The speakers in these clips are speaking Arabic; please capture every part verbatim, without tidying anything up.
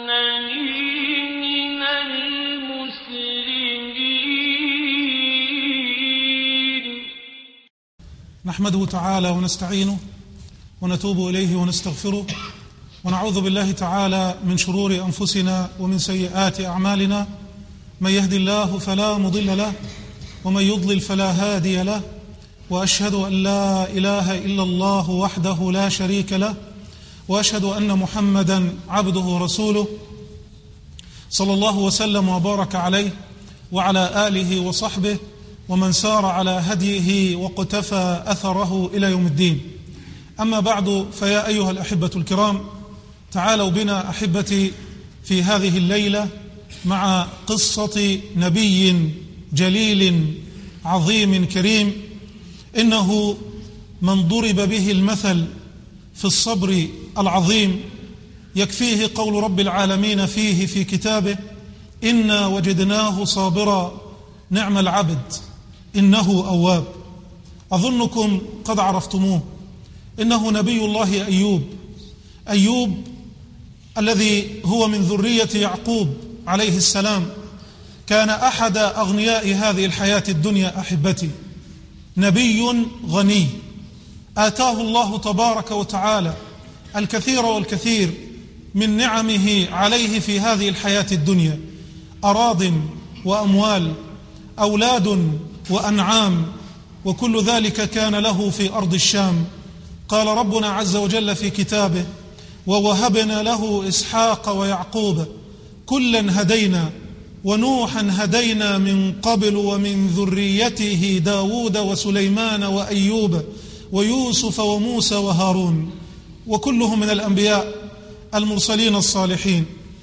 من المسلمين. نحمده تعالى ونستعينه ونتوب إليه ونستغفره ونعوذ بالله تعالى من شرور أنفسنا ومن سيئات أعمالنا، من يهدي الله فلا مضل له ومن يضلل فلا هادي له، وأشهد أن لا إله إلا الله وحده لا شريك له، وأشهد أن محمدا عبده ورسوله صلى الله وسلم وبارك عليه وعلى آله وصحبه ومن سار على هديه وقتفى أثره إلى يوم الدين. أما بعد، فيا أيها الأحبة الكرام، تعالوا بنا أحبتي في هذه الليلة مع قصة نبي جليل عظيم كريم، إنه من ضرب به المثل في الصبر العظيم يكفيه قول رب العالمين فيه في كتابه: إنا وجدناه صابرا نعم العبد إنه أواب. أظنكم قد عرفتموه، إنه نبي الله أيوب أيوب الذي هو من ذرية يعقوب عليه السلام، كان أحد أغنياء هذه الحياة الدنيا أحبتي، نبي غني آتاه الله تبارك وتعالى الكثير والكثير من نعمه عليه في هذه الحياة الدنيا، أراض وأموال، أولاد وأنعام، وكل ذلك كان له في أرض الشام. قال ربنا عز وجل في كتابه: ووهبنا له إسحاق ويعقوب كلا هدينا ونوحا هدينا من قبل ومن ذريته داود وسليمان وأيوب ويوسف وموسى وهارون، وكلهم من الأنبياء المرسلين الصالحين.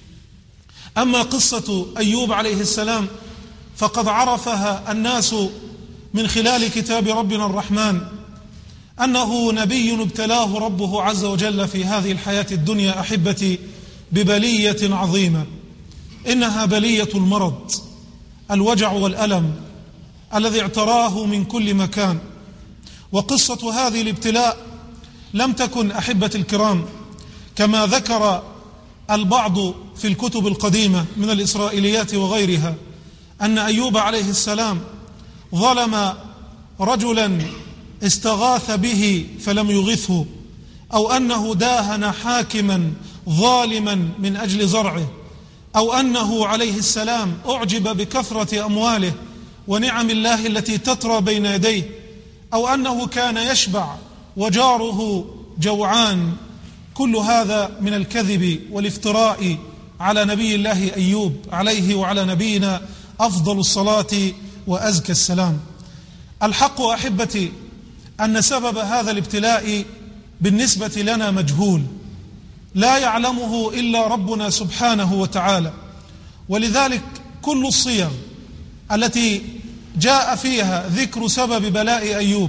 أما قصة أيوب عليه السلام فقد عرفها الناس من خلال كتاب ربنا الرحمن، أنه نبي ابتلاه ربه عز وجل في هذه الحياة الدنيا أحبتي ببلية عظيمة، إنها بلية المرض، الوجع والألم الذي اعتراه من كل مكان. وقصة هذه الابتلاء لم تكن أحبتي الكرام كما ذكر البعض في الكتب القديمة من الإسرائيليات وغيرها، أن أيوب عليه السلام ظلم رجلا استغاث به فلم يغثه، أو أنه داهن حاكما ظالما من أجل زرعه، أو أنه عليه السلام أعجب بكثرة أمواله ونعم الله التي تترى بين يديه، أو أنه كان يشبع وجاره جوعان. كل هذا من الكذب والافتراء على نبي الله أيوب عليه وعلى نبينا أفضل الصلاة وأزكى السلام. الحق أحبتي أن سبب هذا الابتلاء بالنسبة لنا مجهول، لا يعلمه إلا ربنا سبحانه وتعالى. ولذلك كل الصيغ التي جاء فيها ذكر سبب بلاء أيوب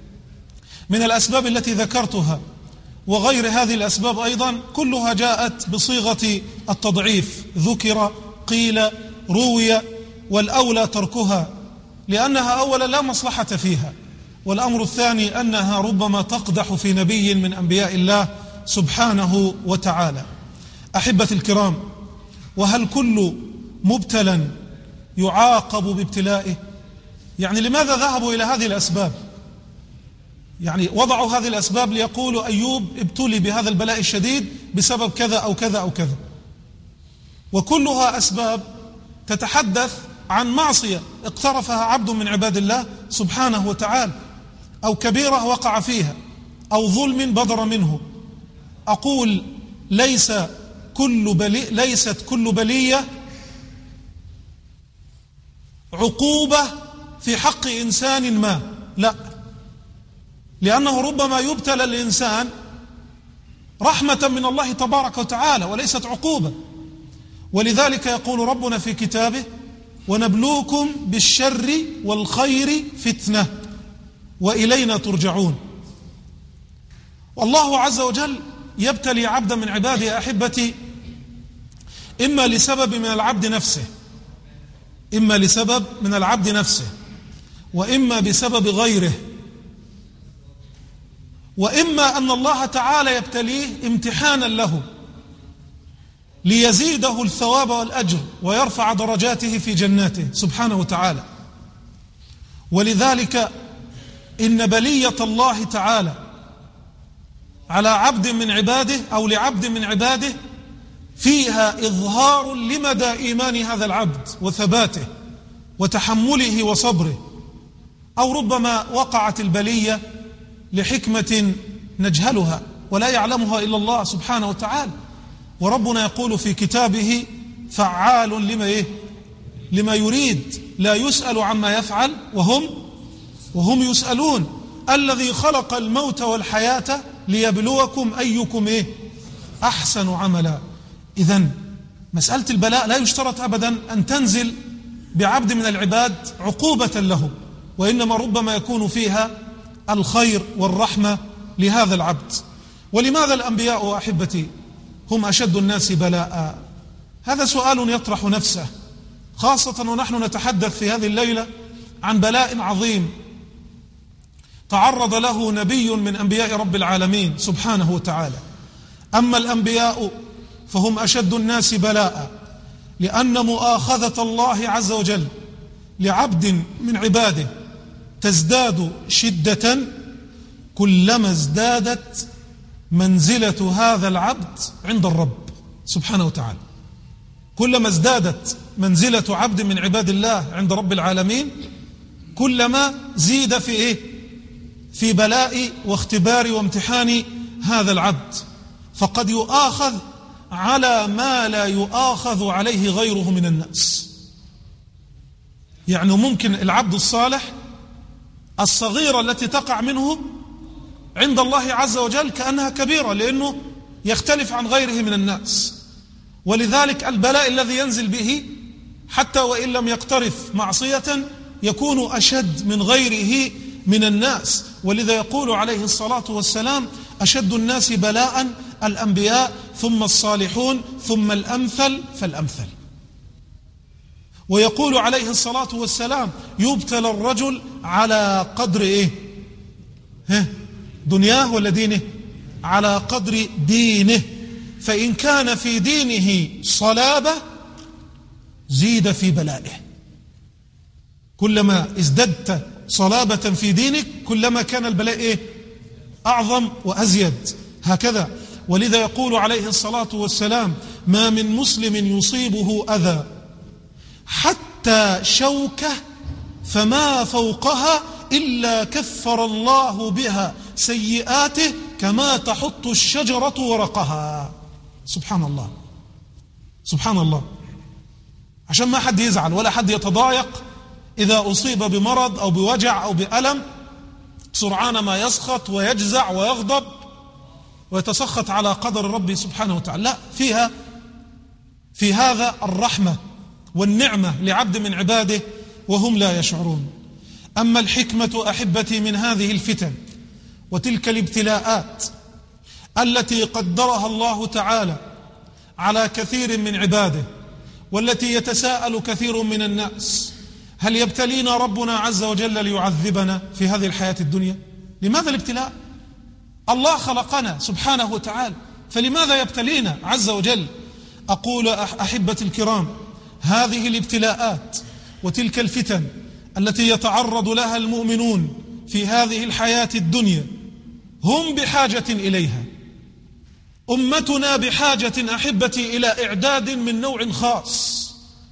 من الأسباب التي ذكرتها وغير هذه الأسباب أيضا، كلها جاءت بصيغة التضعيف، ذكر، قيل، روي، والأولى تركها، لأنها أولا لا مصلحة فيها، والأمر الثاني أنها ربما تقدح في نبي من أنبياء الله سبحانه وتعالى. أحبتي الكرام، وهل كل مبتلى يعاقب بابتلائه؟ يعني لماذا ذهبوا إلى هذه الأسباب؟ يعني وضعوا هذه الأسباب ليقولوا أيوب ابتلي بهذا البلاء الشديد بسبب كذا أو كذا أو كذا، وكلها أسباب تتحدث عن معصية اقترفها عبد من عباد الله سبحانه وتعالى، أو كبيرة وقع فيها، أو ظلم بدر منه. أقول ليس كل بلي ليست كل بلية عقوبة في حق إنسان ما، لا، لأنه ربما يبتلى الإنسان رحمة من الله تبارك وتعالى وليست عقوبة. ولذلك يقول ربنا في كتابه: ونبلوكم بالشر والخير فتنة وإلينا ترجعون. والله عز وجل يبتلي عبدا من عباده أحبتي إما لسبب من العبد نفسه إما لسبب من العبد نفسه وإما بسبب غيره، وإما أن الله تعالى يبتليه امتحانا له. ليزيده الثواب والأجر ويرفع درجاته في جناته سبحانه وتعالى. ولذلك إن بلية الله تعالى على عبد من عباده أو لعبد من عباده فيها إظهار لمدى إيمان هذا العبد وثباته وتحمله وصبره، أو ربما وقعت البلية لحكمة نجهلها ولا يعلمها إلا الله سبحانه وتعالى. وربنا يقول في كتابه فعال لما إيه؟ لما يريد، لا يسأل عما يفعل وهم وهم يسألون. الذي خلق الموت والحياة ليبلوكم أيكم إيه؟ أحسن عملا. إذن مسألة البلاء لا يشترط أبدا أن تنزل بعبد من العباد عقوبة له، وإنما ربما يكون فيها الخير والرحمة لهذا العبد. ولماذا الأنبياء أحبتي هم أشد الناس بلاء؟ هذا سؤال يطرح نفسه، خاصة ونحن نتحدث في هذه الليلة عن بلاء عظيم تعرض له نبي من أنبياء رب العالمين سبحانه وتعالى. أما الأنبياء فهم أشد الناس بلاء، لأن مؤاخذة الله عز وجل لعبد من عباده تزداد شدة كلما ازدادت منزلة هذا العبد عند الرب سبحانه وتعالى. كلما ازدادت منزلة عبد من عباد الله عند رب العالمين كلما زيد في إيه؟ في بلاء واختبار وامتحان هذا العبد، فقد يؤاخذ على ما لا يؤاخذ عليه غيره من الناس. يعني ممكن العبد الصالح الصغيرة التي تقع منه عند الله عز وجل كأنها كبيرة، لأنه يختلف عن غيره من الناس. ولذلك البلاء الذي ينزل به حتى وإن لم يقترف معصية يكون أشد من غيره من الناس. ولذا يقول عليه الصلاة والسلام أشد الناس بلاء الأنبياء ثم الصالحون ثم الأمثل فالأمثل. ويقول عليه الصلاة والسلام يبتلى الرجل على قدر إيه؟ ها؟ دنياه ولا دينه؟ على قدر دينه، فإن كان في دينه صلابة زيد في بلائه. كلما ازددت صلابة في دينك كلما كان البلاء إيه؟ أعظم وأزيد، هكذا. ولذا يقول عليه الصلاة والسلام ما من مسلم يصيبه أذى حتى شوكة فما فوقها إلا كفر الله بها سيئاته كما تحط الشجرة ورقها. سبحان الله سبحان الله. عشان ما حد يزعل ولا حد يتضايق إذا أصيب بمرض أو بوجع أو بألم سرعان ما يسخط ويجزع ويغضب ويتسخط على قدر ربي سبحانه وتعالى. لا، فيها في هذا الرحمة والنعمة لعبد من عباده وهم لا يشعرون. أما الحكمة أحبتي من هذه الفتن وتلك الابتلاءات التي قدرها الله تعالى على كثير من عباده، والتي يتساءل كثير من الناس هل يبتلينا ربنا عز وجل ليعذبنا في هذه الحياة الدنيا؟ لماذا الابتلاء؟ الله خلقنا سبحانه وتعالى، فلماذا يبتلينا عز وجل؟ أقول أحبتي الكرام هذه الابتلاءات وتلك الفتن التي يتعرض لها المؤمنون في هذه الحياة الدنيا هم بحاجة إليها. أمتنا بحاجة أحبتي إلى إعداد من نوع خاص،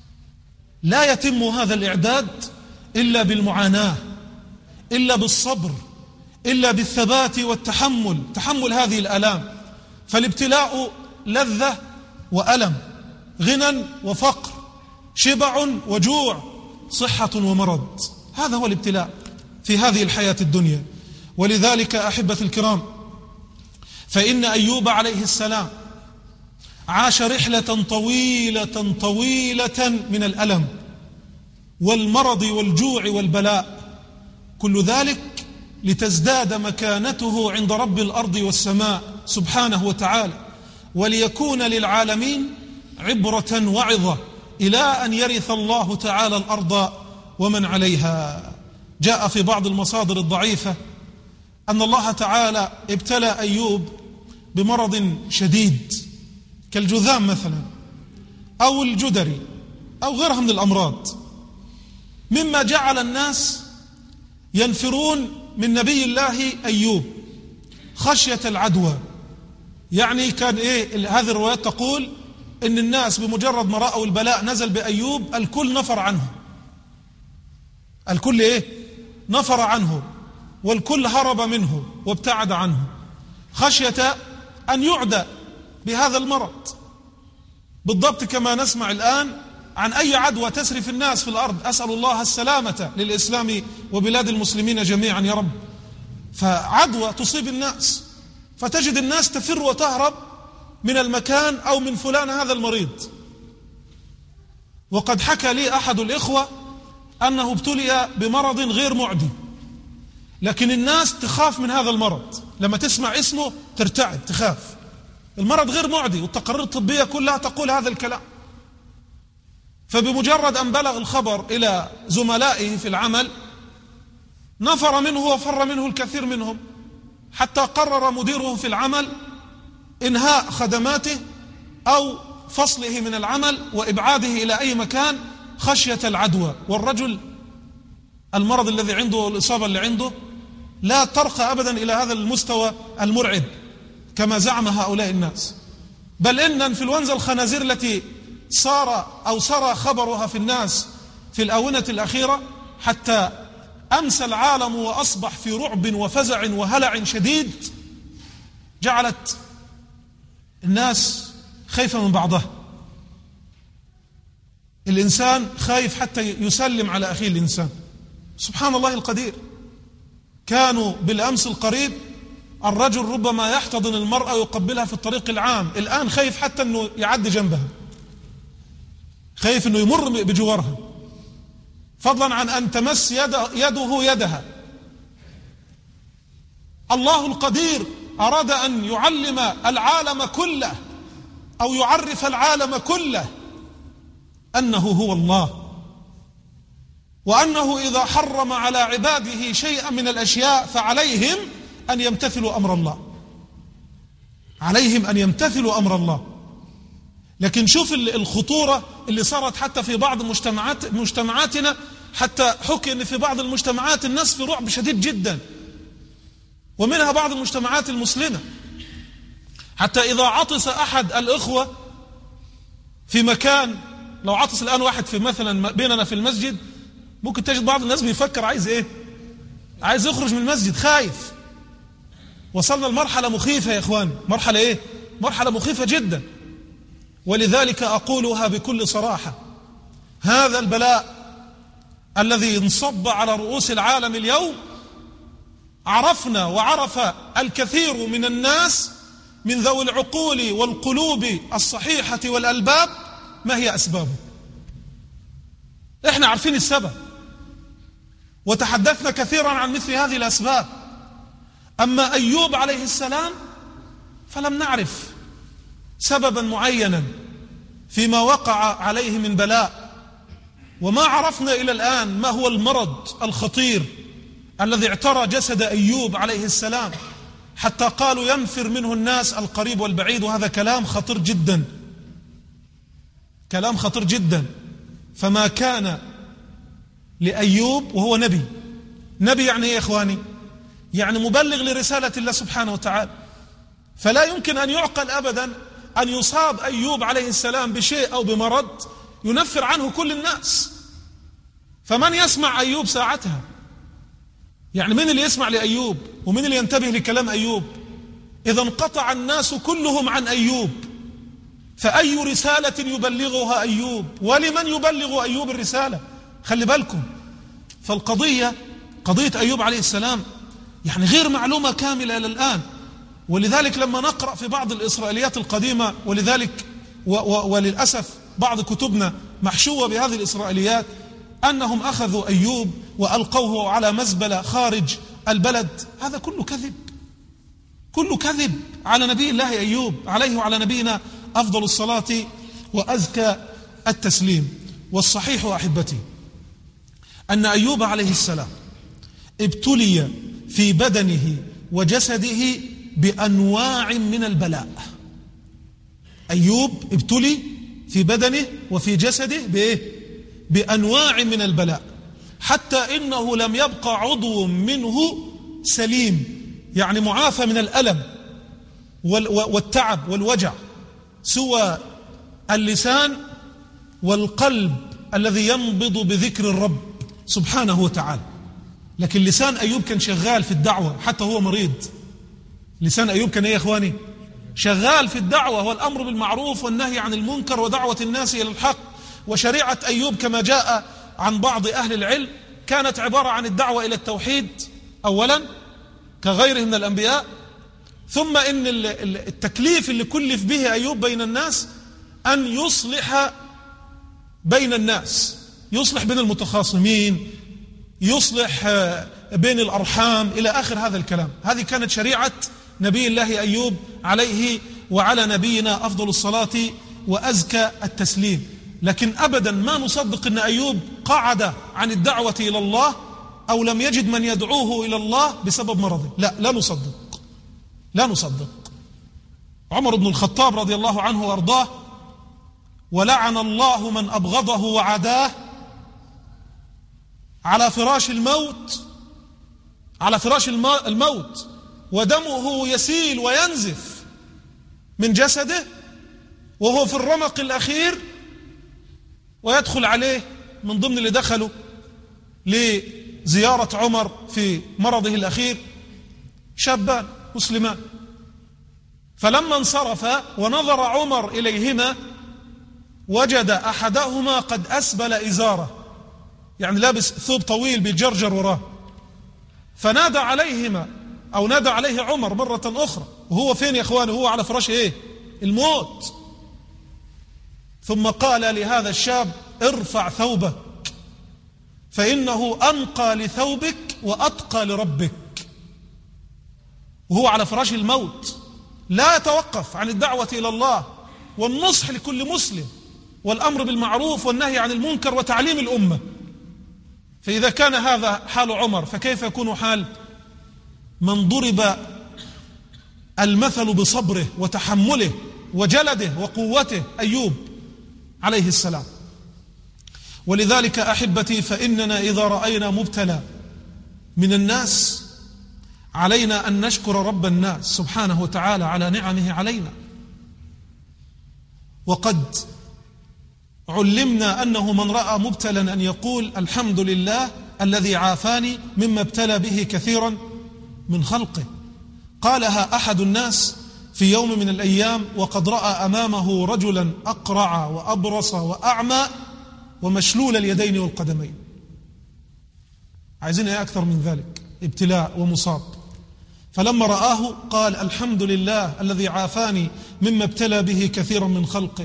لا يتم هذا الإعداد إلا بالمعاناة، إلا بالصبر، إلا بالثبات والتحمل، تحمل هذه الآلام. فالابتلاء لذة وألم، غنى وفقر، شبع وجوع، صحة ومرض، هذا هو الابتلاء في هذه الحياة الدنيا. ولذلك أحبة الكرام فإن أيوب عليه السلام عاش رحلة طويلة طويلة من الألم والمرض والجوع والبلاء، كل ذلك لتزداد مكانته عند رب الأرض والسماء سبحانه وتعالى، وليكون للعالمين عبرة وعظة إلى أن يرث الله تعالى الأرض ومن عليها. جاء في بعض المصادر الضعيفة أن الله تعالى ابتلى أيوب بمرض شديد كالجذام مثلا، أو الجدري أو غيرها من الأمراض، مما جعل الناس ينفرون من نبي الله أيوب خشية العدوى. يعني كان إيه هذه الروايات تقول إن الناس بمجرد ما رأوا البلاء نزل بأيوب الكل نفر عنه، الكل إيه نفر عنه، والكل هرب منه وابتعد عنه خشية أن يعدى بهذا المرض، بالضبط كما نسمع الآن عن أي عدوى تسري في الناس في الأرض. أسأل الله السلامة للإسلام وبلاد المسلمين جميعا يا رب. فعدوى تصيب الناس فتجد الناس تفر وتهرب من المكان أو من فلان هذا المريض. وقد حكى لي أحد الإخوة أنه ابتلي بمرض غير معدي، لكن الناس تخاف من هذا المرض، لما تسمع اسمه ترتعب تخاف. المرض غير معدي والتقارير الطبية كلها تقول هذا الكلام. فبمجرد أن بلغ الخبر إلى زملائه في العمل نفر منه وفر منه الكثير منهم، حتى قرر مديره في العمل إنهاء خدماته أو فصله من العمل وإبعاده إلى أي مكان خشية العدوى. والرجل المرض الذي عنده والإصابة اللي عنده لا ترقى أبدا إلى هذا المستوى المرعب كما زعم هؤلاء الناس، بل إن انفلونزا الخنازير التي صار أو سرى خبرها في الناس في الآونة الأخيرة حتى أمسى العالم وأصبح في رعب وفزع وهلع شديد، جعلت الناس خايفة من بعضها. الإنسان خايف حتى يسلم على أخيه الإنسان. سبحان الله القدير. كانوا بالأمس القريب الرجل ربما يحتضن المرأة ويقبلها في الطريق العام، الآن خايف حتى أنه يعدي جنبها، خايف أنه يمر بجوارها، فضلا عن أن تمس يده, يده يدها. الله القدير أراد أن يعلم العالم كله أو يعرف العالم كله أنه هو الله، وأنه إذا حرم على عباده شيئا من الأشياء فعليهم أن يمتثلوا أمر الله، عليهم أن يمتثلوا أمر الله. لكن شوف الخطورة اللي صارت حتى في بعض مجتمعات مجتمعاتنا، حتى حكي أن في بعض المجتمعات الناس في رعب شديد جدا، ومنها بعض المجتمعات المسلمة، حتى إذا عطس أحد الإخوة في مكان، لو عطس الآن واحد في مثلا بيننا في المسجد، ممكن تجد بعض الناس بيفكر عايز إيه؟ عايز يخرج من المسجد، خايف. وصلنا لمرحلة مخيفة يا إخوان، مرحلة إيه؟ مرحلة مخيفة جدا. ولذلك أقولها بكل صراحة، هذا البلاء الذي انصب على رؤوس العالم اليوم عرفنا وعرف الكثير من الناس من ذوي العقول والقلوب الصحيحة والألباب ما هي أسبابه. إحنا عارفين السبب وتحدثنا كثيرا عن مثل هذه الأسباب. أما أيوب عليه السلام فلم نعرف سببا معينا فيما وقع عليه من بلاء، وما عرفنا إلى الآن ما هو المرض الخطير الذي اعترى جسد أيوب عليه السلام حتى قالوا ينفر منه الناس القريب والبعيد. وهذا كلام خطير جدا، كلام خطير جدا. فما كان لأيوب وهو نبي، نبي يعني ايه يا إخواني؟ يعني مبلغ لرسالة الله سبحانه وتعالى، فلا يمكن أن يعقل أبدا أن يصاب أيوب عليه السلام بشيء أو بمرض ينفر عنه كل الناس. فمن يسمع أيوب ساعتها؟ يعني من اللي يسمع لأيوب ومن اللي ينتبه لكلام أيوب؟ إذا انقطع الناس كلهم عن أيوب، فأي رسالة يبلغها أيوب؟ ولمن يبلغ أيوب الرسالة؟ خلي بالكم. فالقضية قضية أيوب عليه السلام يعني غير معلومة كاملة إلى الآن. ولذلك لما نقرأ في بعض الإسرائيليات القديمة، ولذلك و و وللأسف بعض كتبنا محشوة بهذه الإسرائيليات، أنهم أخذوا أيوب وألقوه على مزبلة خارج البلد، هذا كله كذب، كله كذب على نبي الله أيوب عليه وعلى نبينا أفضل الصلاة وأزكى التسليم. والصحيح أحبتي أن أيوب عليه السلام ابتلي في بدنه وجسده بأنواع من البلاء. أيوب ابتلي في بدنه وفي جسده بإيه؟ بأنواع من البلاء، حتى إنه لم يبقى عضو منه سليم، يعني معافى من الألم والتعب والوجع، سوى اللسان والقلب الذي ينبض بذكر الرب سبحانه وتعالى. لكن لسان أيوب كان شغال في الدعوة حتى هو مريض. لسان أيوب كان إيه يا إخواني؟ شغال في الدعوة والأمر بالمعروف والنهي عن المنكر ودعوة الناس إلى الحق. وشريعة أيوب كما جاء عن بعض أهل العلم كانت عبارة عن الدعوة إلى التوحيد أولا كغيره من الأنبياء، ثم إن التكليف اللي كلف به أيوب بين الناس أن يصلح بين الناس، يصلح بين المتخاصمين، يصلح بين الأرحام إلى آخر هذا الكلام. هذه كانت شريعة نبي الله أيوب عليه وعلى نبينا أفضل الصلاة وأزكى التسليم. لكن أبدا ما نصدق أن أيوب قعد عن الدعوة إلى الله أو لم يجد من يدعوه إلى الله بسبب مرضه، لا لا نصدق، لا نصدق. عمر بن الخطاب رضي الله عنه وأرضاه: ولعن الله من أبغضه وعداه على فراش الموت، على فراش الموت ودمه يسيل وينزف من جسده وهو في الرمق الأخير، ويدخل عليه من ضمن اللي دخلوا لزيارة عمر في مرضه الأخير شابان مسلمان، فلما انصرف ونظر عمر إليهما وجد أحدهما قد أسبل إزاره، يعني لابس ثوب طويل بيجرجر وراه، فنادى عليهما أو نادى عليه عمر مرة أخرى وهو فين يا إخواني؟ هو على فراش إيه؟ الموت. ثم قال لهذا الشاب: ارفع ثوبك فإنه أنقى لثوبك وأتقى لربك. وهو على فراش الموت لا يتوقف عن الدعوة إلى الله والنصح لكل مسلم والأمر بالمعروف والنهي عن المنكر وتعليم الأمة. فإذا كان هذا حال عمر فكيف يكون حال من ضرب المثل بصبره وتحمله وجلده وقوته، أيوب عليه السلام. ولذلك أحبتي فإننا إذا رأينا مبتلى من الناس علينا أن نشكر رب الناس سبحانه وتعالى على نعمه علينا. وقد علمنا أنه من رأى مبتلا أن يقول: الحمد لله الذي عافاني مما ابتلى به كثيرا من خلقه. قالها أحد الناس في يوم من الأيام وقد رأى أمامه رجلا أقرع وأبرص وأعمى ومشلول اليدين والقدمين. عايزين ايه أكثر من ذلك؟ ابتلاء ومصاب. فلما رآه قال: الحمد لله الذي عافاني مما ابتلى به كثيرا من خلقه.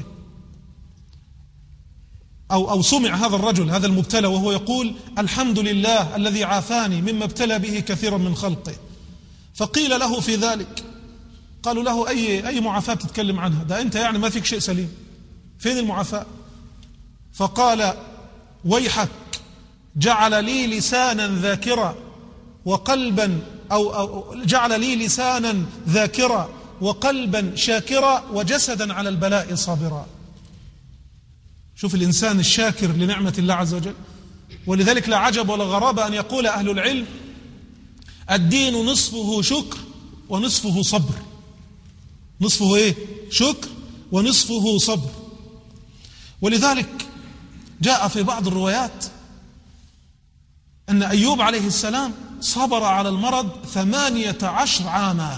أو, أو سمع هذا الرجل هذا المبتلى وهو يقول: الحمد لله الذي عافاني مما ابتلى به كثيرا من خلقه. فقيل له في ذلك، قالوا له: أي, أي معافاة بتتكلم عنها؟ ده أنت يعني ما فيك شيء سليم، فين المعافاة؟ فقال: ويحك، جعل لي لسانا ذاكرا وقلبا أو, أو جعل لي لسانا ذاكرا وقلبا شاكرا وجسدا على البلاء صابرا. شوف الإنسان الشاكر لنعمة الله عز وجل. ولذلك لا عجب ولا غرابة أن يقول أهل العلم: الدين نصفه شكر ونصفه صبر. نصفه إيه؟ شكر ونصفه صبر. ولذلك جاء في بعض الروايات أن أيوب عليه السلام صبر على المرض ثمانية عشر عاما.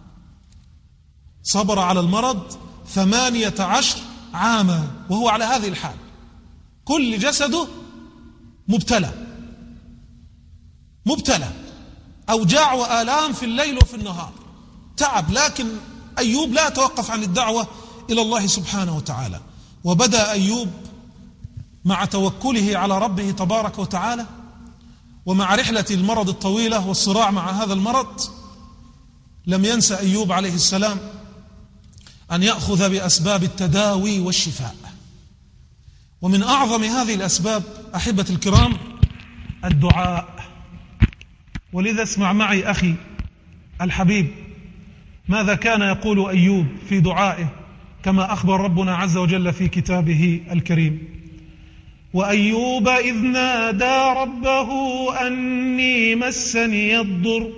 صبر على المرض ثمانية عشر عاما وهو على هذه الحال، كل جسده مبتلى مبتلى أوجاع وآلام في الليل وفي النهار، تعب. لكن أيوب لا توقف عن الدعوة إلى الله سبحانه وتعالى. وبدأ أيوب مع توكله على ربه تبارك وتعالى ومع رحلة المرض الطويلة والصراع مع هذا المرض، لم ينسى أيوب عليه السلام أن يأخذ بأسباب التداوي والشفاء. ومن أعظم هذه الأسباب أحبة الكرام الدعاء. ولذا اسمع معي أخي الحبيب ماذا كان يقول أيوب في دعائه كما أخبر ربنا عز وجل في كتابه الكريم: وأيوب إذ نادى ربه أني مسني الضر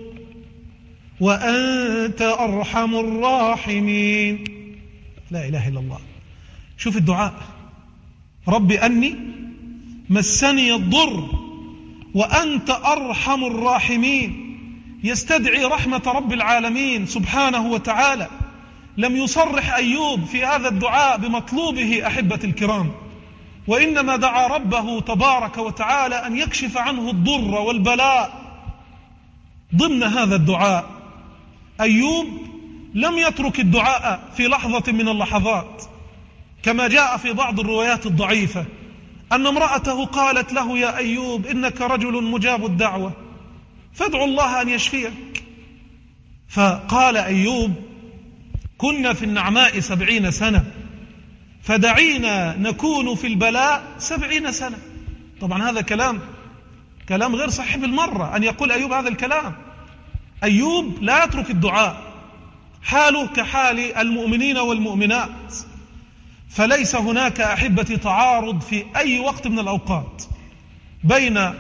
وأنت أرحم الراحمين. لا إله إلا الله. شوف الدعاء: رب أني مسني الضر وأنت أرحم الراحمين. يستدعي رحمة رب العالمين سبحانه وتعالى. لم يصرح أيوب في هذا الدعاء بمطلوبه أحبة الكرام، وإنما دعا ربه تبارك وتعالى أن يكشف عنه الضر والبلاء. ضمن هذا الدعاء أيوب لم يترك الدعاء في لحظة من اللحظات، كما جاء في بعض الروايات الضعيفة أن امرأته قالت له: يا أيوب إنك رجل مجاب الدعوة فادعو الله أن يشفيك. فقال أيوب: كنا في النعماء سبعين سنة فدعينا نكون في البلاء سبعين سنة. طبعا هذا كلام كلام غير صحيح بالمرة أن يقول أيوب هذا الكلام. أيوب لا يترك الدعاء، حاله كحال المؤمنين والمؤمنات، فليس هناك أحبتي تعارض في أي وقت من الأوقات بين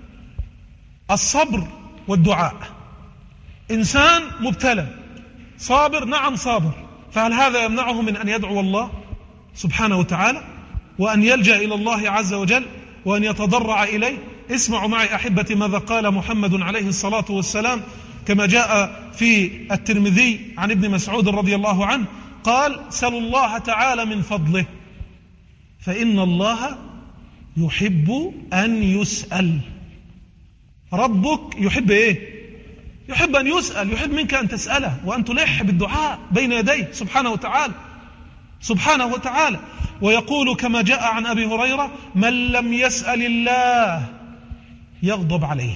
الصبر والدعاء. إنسان مبتلى صابر، نعم صابر، فهل هذا يمنعه من أن يدعو الله سبحانه وتعالى وأن يلجأ إلى الله عز وجل وأن يتضرع إليه؟ اسمعوا معي أحبتي ماذا قال محمد عليه الصلاة والسلام كما جاء في الترمذي عن ابن مسعود رضي الله عنه قال: سلوا الله تعالى من فضله فإن الله يحب أن يسأل. ربك يحب إيه؟ يحب أن يسأل، يحب منك أن تسأله وأن تلح بالدعاء بين يديه سبحانه وتعالى سبحانه وتعالى. ويقول كما جاء عن أبي هريرة: من لم يسأل الله يغضب عليه.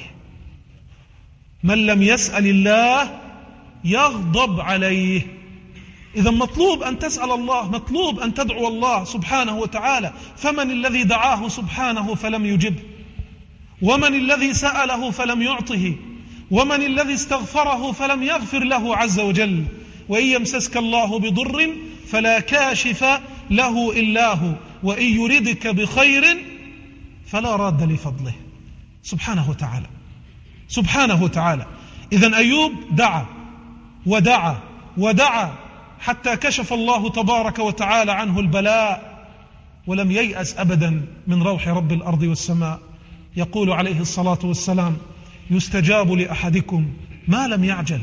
من لم يسأل الله يغضب عليه. إذا مطلوب أن تسأل الله، مطلوب أن تدعو الله سبحانه وتعالى. فمن الذي دعاه سبحانه فلم يجب؟ ومن الذي سأله فلم يعطه؟ ومن الذي استغفره فلم يغفر له عز وجل؟ وإن يمسسك الله بضر فلا كاشف له إلا هو وإن يردك بخير فلا راد لفضله سبحانه وتعالى سبحانه وتعالى. إذن أيوب دعا ودعا ودعا حتى كشف الله تبارك وتعالى عنه البلاء، ولم ييأس أبدا من روح رب الأرض والسماء. يقول عليه الصلاة والسلام: يستجاب لأحدكم ما لم يعجل.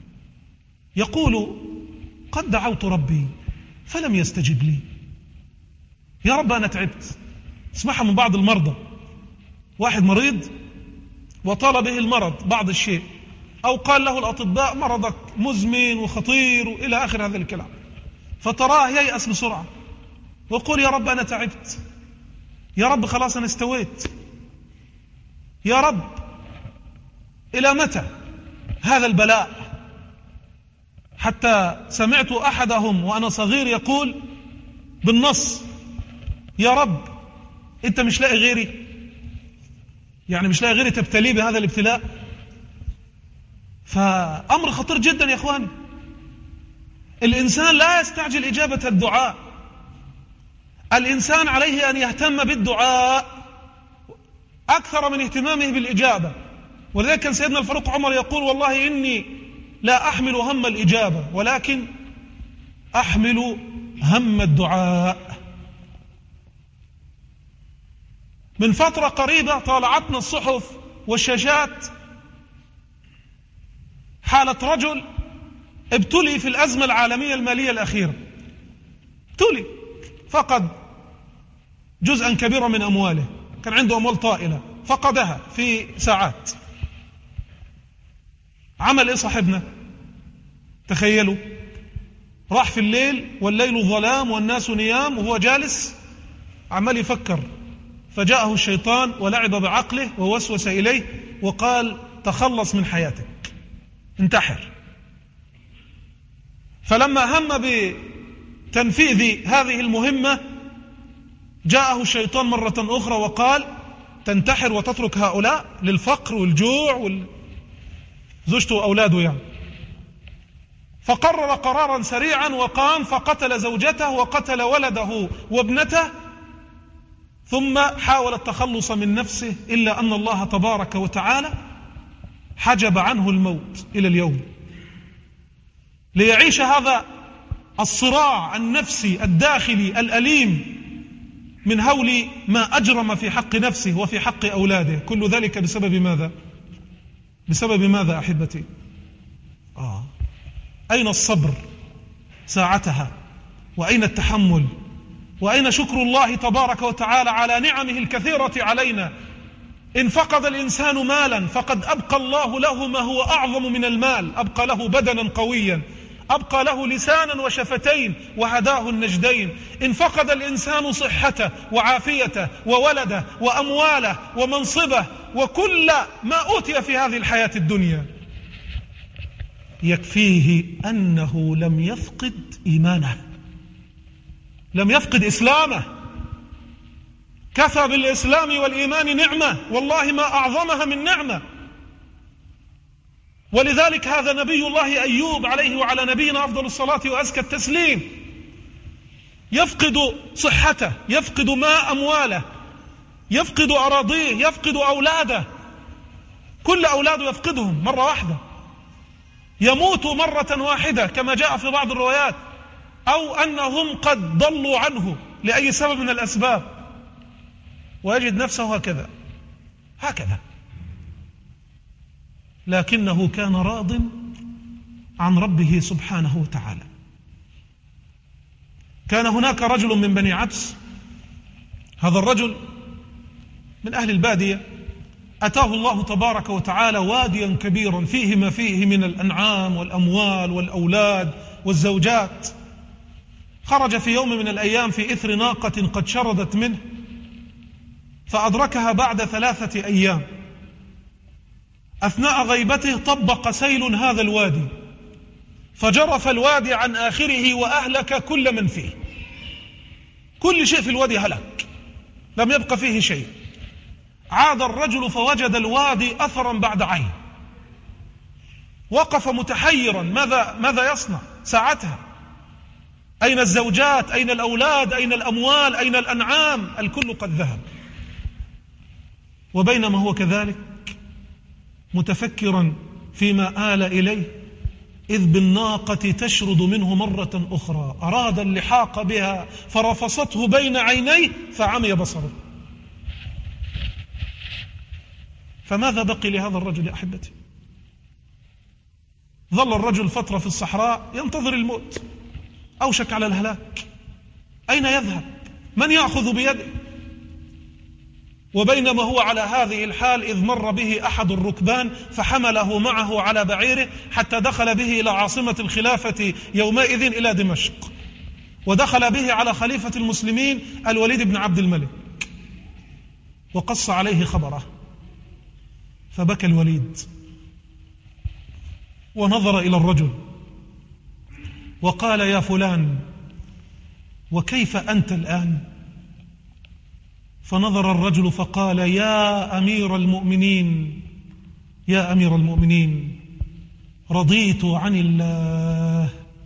يقول: قد دعوت ربي فلم يستجب لي. يا رب أنا تعبت. اسمعها من بعض المرضى، واحد مريض وطال به المرض بعض الشيء، أو قال له الأطباء مرضك مزمن وخطير إلى آخر هذا الكلام، فتراه ييأس بسرعة ويقول: يا رب أنا تعبت، يا رب خلاص أنا استويت، يا رب إلى متى هذا البلاء؟ حتى سمعت أحدهم وأنا صغير يقول بالنص: يا رب أنت مش لاقي غيري؟ يعني مش لاقي غيري تبتلي بهذا الابتلاء؟ فأمر خطير جدا يا أخواني. الإنسان لا يستعجل إجابة الدعاء، الإنسان عليه أن يهتم بالدعاء أكثر من اهتمامه بالإجابة. ولذلك كان سيدنا الفاروق عمر يقول: والله إني لا أحمل هم الإجابة ولكن أحمل هم الدعاء. من فترة قريبة طالعتنا الصحف والشاشات حالة رجل ابتلي في الأزمة العالمية المالية الأخيرة، ابتلي، فقد جزءا كبيرا من أمواله، كان عنده أموال طائلة فقدها في ساعات. عمل إيه صاحبنا؟ تخيلوا، راح في الليل والليل ظلام والناس نيام وهو جالس عمال يفكر، فجاءه الشيطان ولعب بعقله ووسوس إليه وقال: تخلص من حياتك، انتحر. فلما هم بتنفيذ هذه المهمة جاءه الشيطان مرة أخرى وقال: تنتحر وتترك هؤلاء للفقر والجوع وال... زوجته وأولاده يعني. فقرر قرارا سريعا وقام فقتل زوجته وقتل ولده وابنته، ثم حاول التخلص من نفسه، إلا أن الله تبارك وتعالى حجب عنه الموت إلى اليوم، ليعيش هذا الصراع النفسي الداخلي الأليم من هول ما أجرم في حق نفسه وفي حق أولاده. كل ذلك بسبب ماذا؟ بسبب ماذا أحبتي؟ آه. أين الصبر ساعتها؟ وأين التحمل؟ وأين شكر الله تبارك وتعالى على نعمه الكثيرة علينا؟ إن فقد الإنسان مالا فقد أبقى الله له ما هو أعظم من المال، أبقى له بدنا قويا، أبقى له لسانا وشفتين وهداه النجدين. إن فقد الإنسان صحته وعافيته وولده وأمواله ومنصبه وكل ما أوتي في هذه الحياة الدنيا، يكفيه أنه لم يفقد إيمانه، لم يفقد إسلامه. كفى بالإسلام والإيمان نعمة، والله ما أعظمها من نعمة. ولذلك هذا نبي الله أيوب عليه وعلى نبينا أفضل الصلاة وأزكى التسليم يفقد صحته، يفقد ما أمواله، يفقد أراضيه، يفقد أولاده، كل أولاده يفقدهم مرة واحدة، يموت مرة واحدة كما جاء في بعض الروايات، أو أنهم قد ضلوا عنه لأي سبب من الأسباب، ويجد نفسه هكذا هكذا. لكنه كان راض عن ربه سبحانه وتعالى. كان هناك رجل من بني عبس، هذا الرجل من أهل البادية، أتاه الله تبارك وتعالى واديا كبيرا فيه ما فيه من الأنعام والأموال والأولاد والزوجات. خرج في يوم من الأيام في إثر ناقة قد شردت منه، فأدركها بعد ثلاثة أيام. أثناء غيبته طبق سيل هذا الوادي، فجرف الوادي عن آخره وأهلك كل من فيه، كل شيء في الوادي هلك، لم يبق فيه شيء. عاد الرجل فوجد الوادي أثرا بعد عين، وقف متحيرا، ماذا, ماذا يصنع ساعتها؟ أين الزوجات؟ أين الأولاد؟ أين الأموال؟ أين الأنعام؟ الكل قد ذهب. وبينما هو كذلك متفكرا فيما آل إليه، إذ بالناقة تشرد منه مرة أخرى، أراد اللحاق بها فرفصته بين عينيه فعمي بصره. فماذا بقي لهذا الرجل يا أحبتي؟ ظل الرجل فترة في الصحراء ينتظر الموت، أوشك على الهلاك. أين يذهب؟ من يأخذ بيده؟ وبينما هو على هذه الحال إذ مر به أحد الركبان فحمله معه على بعيره حتى دخل به إلى عاصمة الخلافة يومئذ إلى دمشق، ودخل به على خليفة المسلمين الوليد بن عبد الملك، وقص عليه خبره. فبكى الوليد ونظر إلى الرجل وقال: يا فلان، وكيف أنت الآن؟ فنظر الرجل فقال: يا أمير المؤمنين، يا أمير المؤمنين، رضيت عن الله،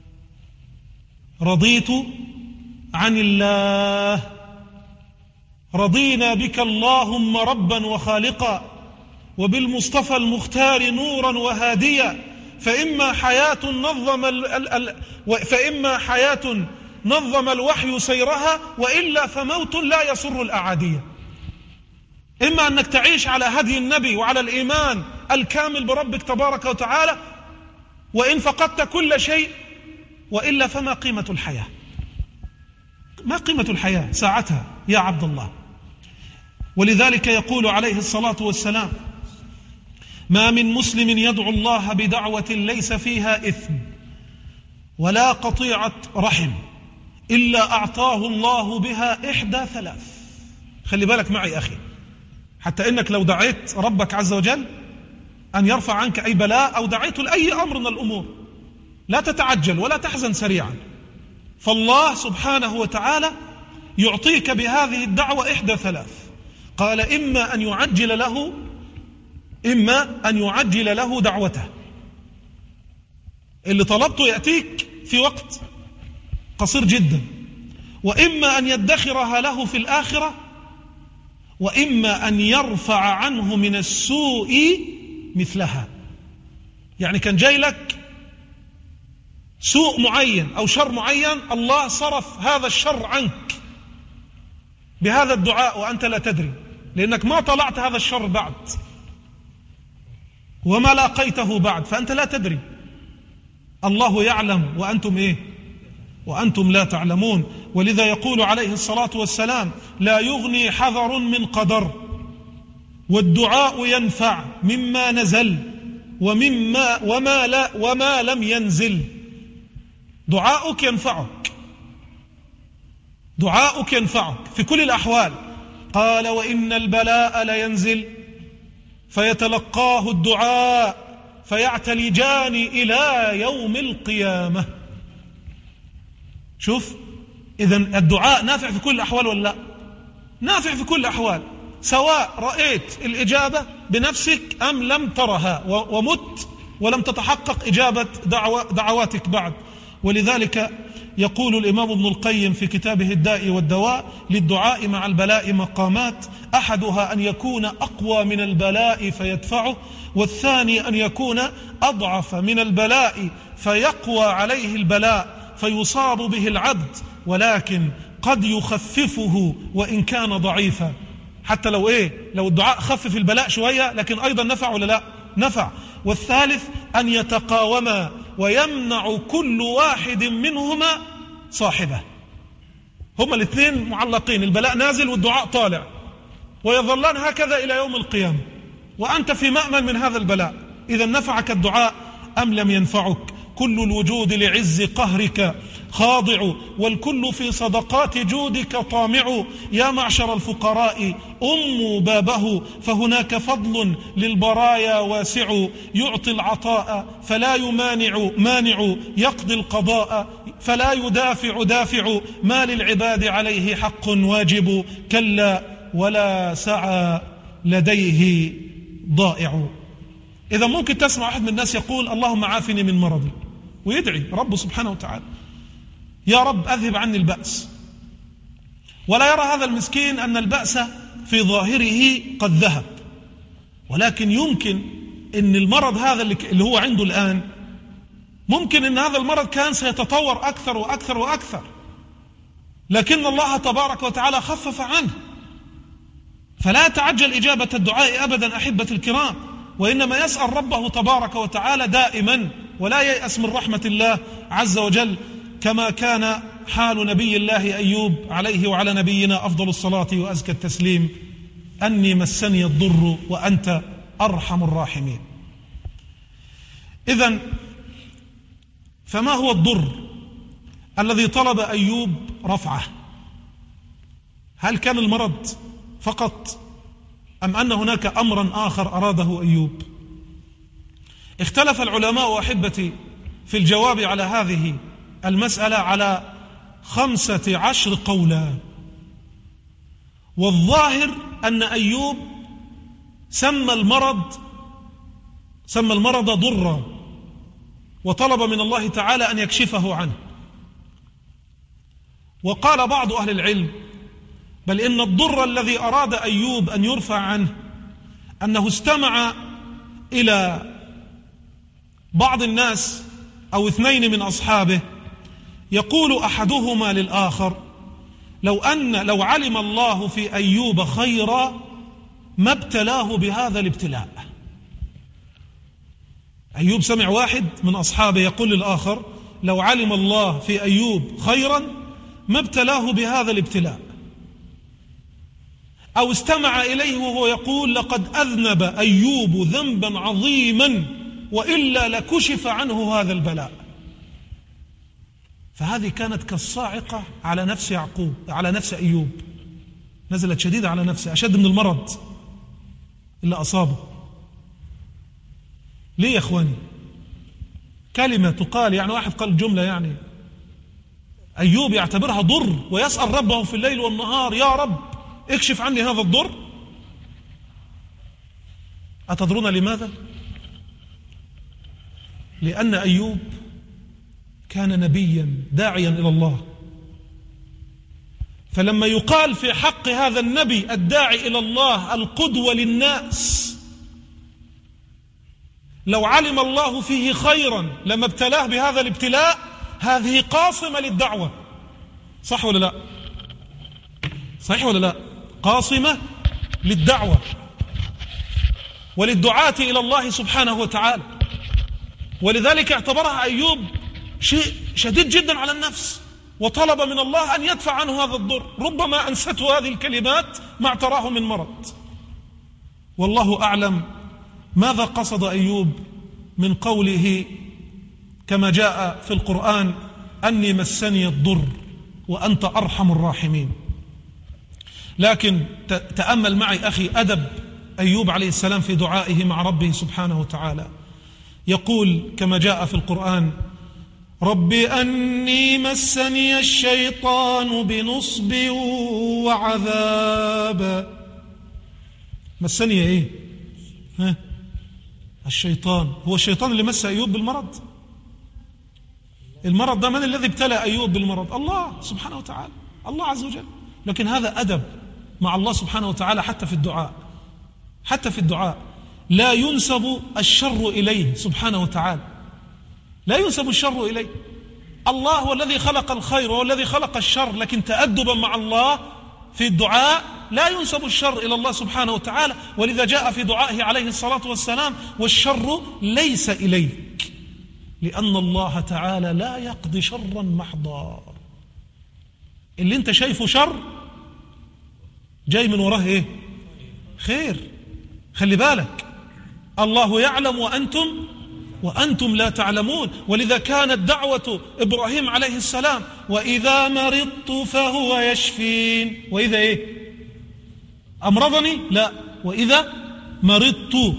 رضيت عن الله، رضينا بك اللهم ربا وخالقا، وبالمصطفى المختار نورا وهاديا، فإما حياة نظم ال ال ال فإما حياة نظم الوحي سيرها، وإلا فموت لا يسر الأعادية. إما أنك تعيش على هدي النبي وعلى الإيمان الكامل بربك تبارك وتعالى، وإن فقدت كل شيء، وإلا فما قيمة الحياة؟ ما قيمة الحياة ساعتها يا عبد الله؟ ولذلك يقول عليه الصلاة والسلام: ما من مسلم يدعو الله بدعوة ليس فيها إثم ولا قطيعة رحم إلا أعطاه الله بها إحدى ثلاث. خلي بالك معي أخي، حتى إنك لو دعيت ربك عز وجل أن يرفع عنك أي بلاء أو دعيت لأي أمر من الأمور، لا تتعجل ولا تحزن سريعا، فالله سبحانه وتعالى يعطيك بهذه الدعوة إحدى ثلاث. قال: إما أن يعجل له إما أن يعجل له دعوته، اللي طلبته يأتيك في وقت قصير جدا، وإما أن يدخرها له في الآخرة، وإما أن يرفع عنه من السوء مثلها. يعني كان جاي لك سوء معين أو شر معين، الله صرف هذا الشر عنك بهذا الدعاء وأنت لا تدري، لأنك ما طلعت هذا الشر بعد وما لاقيته بعد، فأنت لا تدري. الله يعلم وأنتم إيه؟ وأنتم لا تعلمون. ولذا يقول عليه الصلاة والسلام: لا يغني حذر من قدر، والدعاء ينفع مما نزل ومما وما, لا وما لم ينزل. دعاؤك ينفعك، دعاؤك ينفعك في كل الأحوال. قال: وإن البلاء لينزل فيتلقاه الدعاء فيعتلجان إلى يوم القيامة. شوف، إذن الدعاء نافع في كل الأحوال ولا لا؟ نافع في كل الأحوال، سواء رأيت الإجابة بنفسك أم لم ترها ومت ولم تتحقق إجابة دعواتك بعد. ولذلك يقول الإمام ابن القيم في كتابه الداء والدواء: للدعاء مع البلاء مقامات، أحدها أن يكون أقوى من البلاء فيدفعه، والثاني أن يكون أضعف من البلاء فيقوى عليه البلاء فيصاب به العبد، ولكن قد يخففه وإن كان ضعيفا. حتى لو إيه لو الدعاء خفف البلاء شوية، لكن أيضا نفع ولا لا؟ نفع. والثالث أن يتقاوما ويمنع كل واحد منهما صاحبه. هما الاثنين معلقين، البلاء نازل والدعاء طالع، ويظلان هكذا إلى يوم القيامة، وأنت في مأمن من هذا البلاء. إذا نفعك الدعاء أم لم ينفعك؟ كل الوجود لعز قهرك خاضع، والكل في صدقات جودك طامع. يا معشر الفقراء أموا بابه، فهناك فضل للبرايا واسع. يعطي العطاء فلا يمانع مانع، يقضي القضاء فلا يدافع دافع. ما للعباد عليه حق واجب، كلا ولا سعى لديه ضائع. إذا ممكن تسمع واحد من الناس يقول: اللهم عافني من مرضي، ويدعي رب سبحانه وتعالى: يا رب أذهب عني البأس. ولا يرى هذا المسكين أن البأس في ظاهره قد ذهب، ولكن يمكن أن المرض هذا اللي هو عنده الآن، ممكن أن هذا المرض كان سيتطور أكثر وأكثر وأكثر، لكن الله تبارك وتعالى خفف عنه. فلا تعجل إجابة الدعاء أبدا أحبة الكرام، وإنما يسأل ربه تبارك وتعالى دائما، ولا ييأس من رحمة الله عز وجل، كما كان حال نبي الله أيوب عليه وعلى نبينا أفضل الصلاة وأزكى التسليم: أني مسني الضر وأنت أرحم الراحمين. إذن فما هو الضر الذي طلب أيوب رفعه؟ هل كان المرض فقط، أم أن هناك أمرا آخر أراده أيوب؟ اختلف العلماء أحبتي في الجواب على هذه المسألة على خمسة عشر قولا، والظاهر أن أيوب سمى المرض سمى المرض ضرا، وطلب من الله تعالى أن يكشفه عنه. وقال بعض أهل العلم: بل إن الضر الذي أراد أيوب أن يرفع عنه أنه استمع إلى بعض الناس أو اثنين من أصحابه يقول أحدهما للآخر: لو أن لو علم الله في أيوب خيرا ما ابتلاه بهذا الابتلاء. أيوب سمع واحد من أصحابه يقول للآخر: لو علم الله في أيوب خيرا ما ابتلاه بهذا الابتلاء. أو استمع إليه وهو يقول: لقد أذنب أيوب ذنبا عظيما وإلا لكشف عنه هذا البلاء. فهذه كانت كالصاعقة على نفس يعقوب على نفس أيوب، نزلت شديدة على نفسه، أشد من المرض اللي أصابه. ليه يا أخواني؟ كلمة تقال، يعني واحد قال جملة، يعني أيوب يعتبرها ضر ويسأل ربه في الليل والنهار: يا رب اكشف عني هذا الضر. أتدرون لماذا؟ لأن أيوب كان نبيا داعيا إلى الله، فلما يقال في حق هذا النبي الداعي إلى الله القدوة للناس، لو علم الله فيه خيرا لما ابتلاه بهذا الابتلاء، هذه قاصمة للدعوة. صح ولا لا؟ صحيح ولا لا؟ قاصمة للدعوة وللدعاة إلى الله سبحانه وتعالى. ولذلك اعتبرها أيوب شيء شديد جدا على النفس، وطلب من الله أن يدفع عنه هذا الضر. ربما أنسته هذه الكلمات ما اعتراه من مرض. والله أعلم ماذا قصد أيوب من قوله كما جاء في القرآن: أني مسني الضر وأنت أرحم الراحمين. لكن تأمل معي أخي أدب أيوب عليه السلام في دعائه مع ربه سبحانه وتعالى. يقول كما جاء في القرآن: رب أني مسني الشيطان بنصب وعذاب. مسني إيه؟ ها؟ الشيطان. هو الشيطان اللي مس أيوب بالمرض؟ المرض ده من الذي ابتلى أيوب بالمرض؟ الله سبحانه وتعالى، الله عز وجل. لكن هذا أدب مع الله سبحانه وتعالى حتى في الدعاء، حتى في الدعاء لا ينسب الشر إليه سبحانه وتعالى، لا ينسب الشر إليه. الله هو الذي خلق الخير وهو الذي خلق الشر، لكن تأدبا مع الله في الدعاء لا ينسب الشر إلى الله سبحانه وتعالى. ولذا جاء في دعائه عليه الصلاة والسلام: والشر ليس إليك، لأن الله تعالى لا يقضي شرا محضا. اللي انت شايفه شر جاي من وراه ايه؟ خير. خلي بالك، الله يعلم وأنتم وأنتم لا تعلمون. ولذا كانت دعوة إبراهيم عليه السلام: وإذا مرضت فهو يشفين. وإذا إيه؟ أمرضني؟ لا، وإذا مرضت.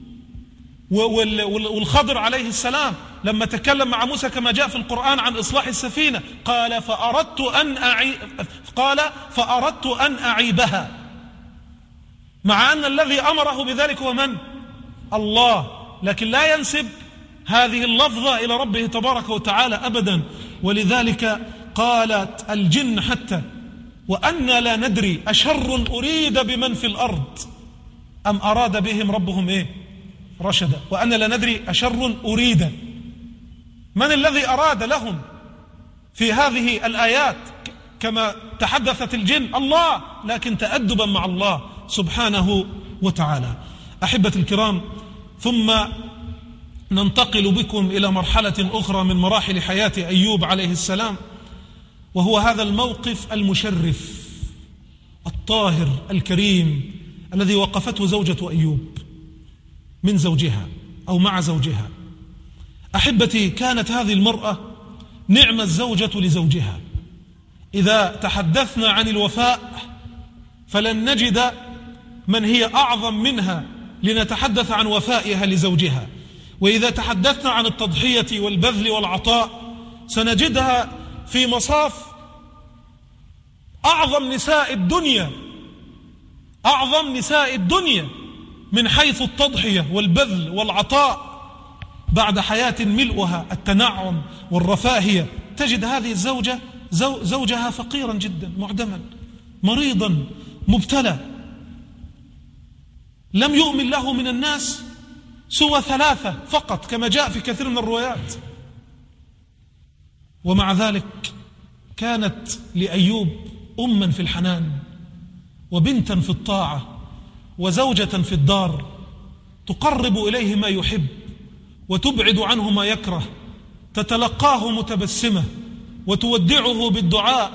والخضر عليه السلام لما تكلم مع موسى كما جاء في القرآن عن إصلاح السفينة قال فأردت أن أعي قال فأردت أن أعيبها، مع أن الذي أمره بذلك هو من؟ الله. لكن لا ينسب هذه اللفظة إلى ربه تبارك وتعالى أبدا. ولذلك قالت الجن حتى: وأنا لا ندري أشر أريد بمن في الأرض أم أراد بهم ربهم إيه؟ رشدا. وأنا لا ندري أشر أريد، من الذي أراد لهم في هذه الآيات كما تحدثت الجن؟ الله، لكن تأدبا مع الله سبحانه وتعالى. أحبة الكرام، ثم ننتقل بكم إلى مرحلة أخرى من مراحل حياة أيوب عليه السلام، وهو هذا الموقف المشرف الطاهر الكريم الذي وقفته زوجة أيوب من زوجها أو مع زوجها. أحبتي، كانت هذه المرأة نعم الزوجة لزوجها. إذا تحدثنا عن الوفاء فلن نجد من هي أعظم منها لنتحدث عن وفائها لزوجها. وإذا تحدثنا عن التضحية والبذل والعطاء سنجدها في مصاف أعظم نساء الدنيا، أعظم نساء الدنيا من حيث التضحية والبذل والعطاء. بعد حياة ملؤها التنعم والرفاهية تجد هذه الزوجة زو زوجها فقيرا جدا، معدما، مريضا، مبتلى، لم يؤمن له من الناس سوى ثلاثة فقط كما جاء في كثير من الروايات. ومع ذلك كانت لأيوب أما في الحنان، وبنتا في الطاعة، وزوجة في الدار، تقرب إليه ما يحب وتبعد عنه ما يكره، تتلقاه متبسمة وتودعه بالدعاء،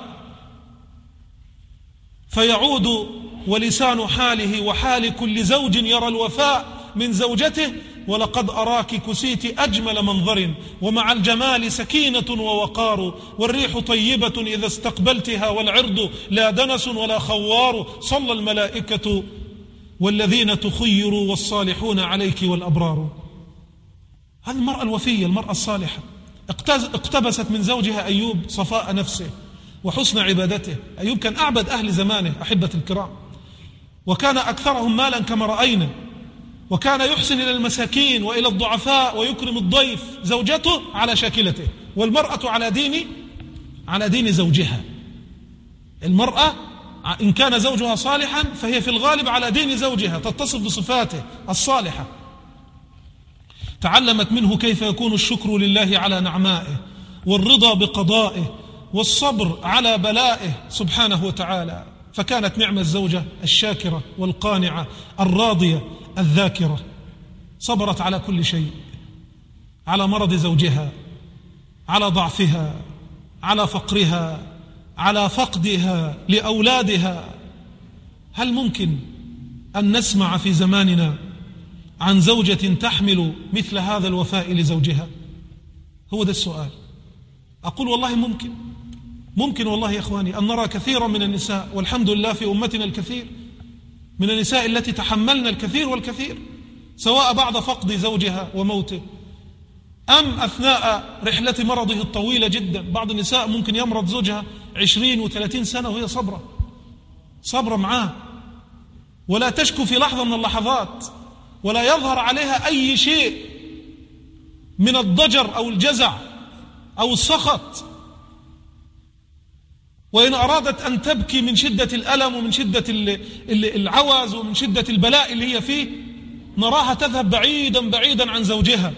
فيعود ولسان حاله وحال كل زوج يرى الوفاء من زوجته: ولقد أراك كسيت أجمل منظر، ومع الجمال سكينة ووقار، والريح طيبة إذا استقبلتها، والعرض لا دنس ولا خوار، صلى الملائكة والذين تخيروا والصالحون عليك والأبرار. هذه المرأة الوفية، المرأة الصالحة، اقتبست من زوجها أيوب صفاء نفسه وحسن عبادته. أيوب كان أعبد أهل زمانه أحبة الكرام، وكان أكثرهم مالا كما رأينا، وكان يحسن إلى المساكين وإلى الضعفاء ويكرم الضيف، زوجته على شاكلته، والمرأة على دين على دين زوجها. المرأة إن كان زوجها صالحا فهي في الغالب على دين زوجها، تتصف بصفاته الصالحة. تعلمت منه كيف يكون الشكر لله على نعمائه، والرضا بقضائه، والصبر على بلائه سبحانه وتعالى. فكانت نعم الزوجة الشاكرة والقانعة الراضية الذاكرة، صبرت على كل شيء، على مرض زوجها، على ضعفها، على فقرها، على فقدها لأولادها. هل ممكن أن نسمع في زماننا عن زوجة تحمل مثل هذا الوفاء لزوجها؟ هو ده السؤال. أقول والله ممكن، ممكن والله يا إخواني أن نرى كثيرا من النساء، والحمد لله في أمتنا الكثير من النساء التي تحملن الكثير والكثير، سواء بعد فقد زوجها وموته أم أثناء رحلة مرضه الطويلة جدا. بعض النساء ممكن يمرض زوجها عشرين وثلاثين سنة وهي صبرة صبرة معاه، ولا تشكو في لحظة من اللحظات، ولا يظهر عليها أي شيء من الضجر أو الجزع أو السخط. وإن أرادت أن تبكي من شدة الألم ومن شدة العوز ومن شدة البلاء اللي هي فيه، نراها تذهب بعيدا بعيدا عن زوجها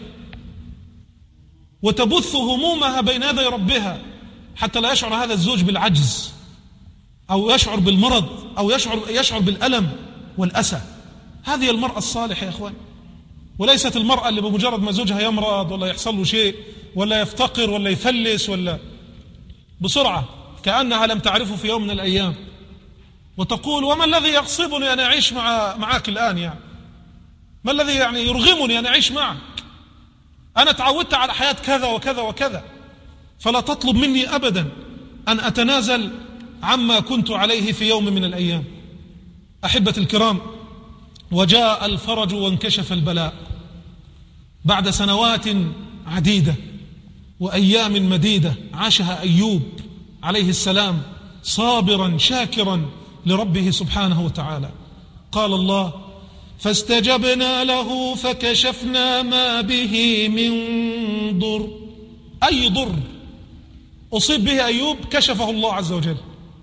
وتبث همومها بين يدي ربها، حتى لا يشعر هذا الزوج بالعجز أو يشعر بالمرض أو يشعر, يشعر بالألم والأسى. هذه المرأة الصالحة يا إخوان، وليست المرأة اللي بمجرد ما زوجها يمرض ولا يحصل له شيء ولا يفتقر ولا يفلس ولا بسرعة كأنها لم تعرفه في يوم من الأيام وتقول وما الذي يغصبني أن أعيش مع معك الآن؟ يعني ما الذي يعني يرغمني أن أعيش معك؟ أنا تعودت على حياة كذا وكذا وكذا. فلا تطلب مني أبدا أن أتنازل عما كنت عليه في يوم من الأيام. أحبة الكرام، وجاء الفرج وانكشف البلاء بعد سنوات عديدة وأيام مديدة عاشها أيوب عليه السلام صابرا شاكرا لربه سبحانه وتعالى. قال الله: فاستجبنا له فكشفنا ما به من ضر. أي ضر أصيب به أيوب كشفه الله عز وجل،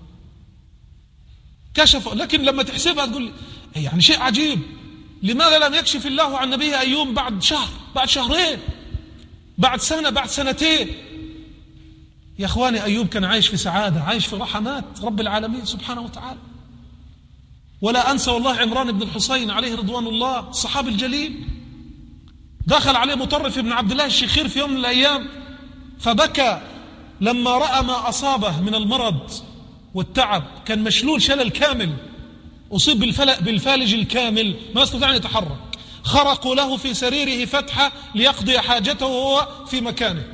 كشف. لكن لما تحسبها تقول يعني شيء عجيب، لماذا لم يكشف الله عن نبيه أيوب بعد شهر، بعد شهرين، بعد سنة، بعد سنتين؟ يا أخواني، أيوب كان عايش في سعادة، عايش في رحمات رب العالمين سبحانه وتعالى. ولا أنسى والله عمران بن الحصين عليه رضوان الله، الصحابي الجليل، دخل عليه مطرف بن عبد الله الشخير في يوم من الأيام فبكى لما رأى ما أصابه من المرض والتعب. كان مشلول شلل كامل، أصيب بالفالج الكامل، ما استطاع أن يتحرك. خرقوا له في سريره فتحة ليقضي حاجته وهو في مكانه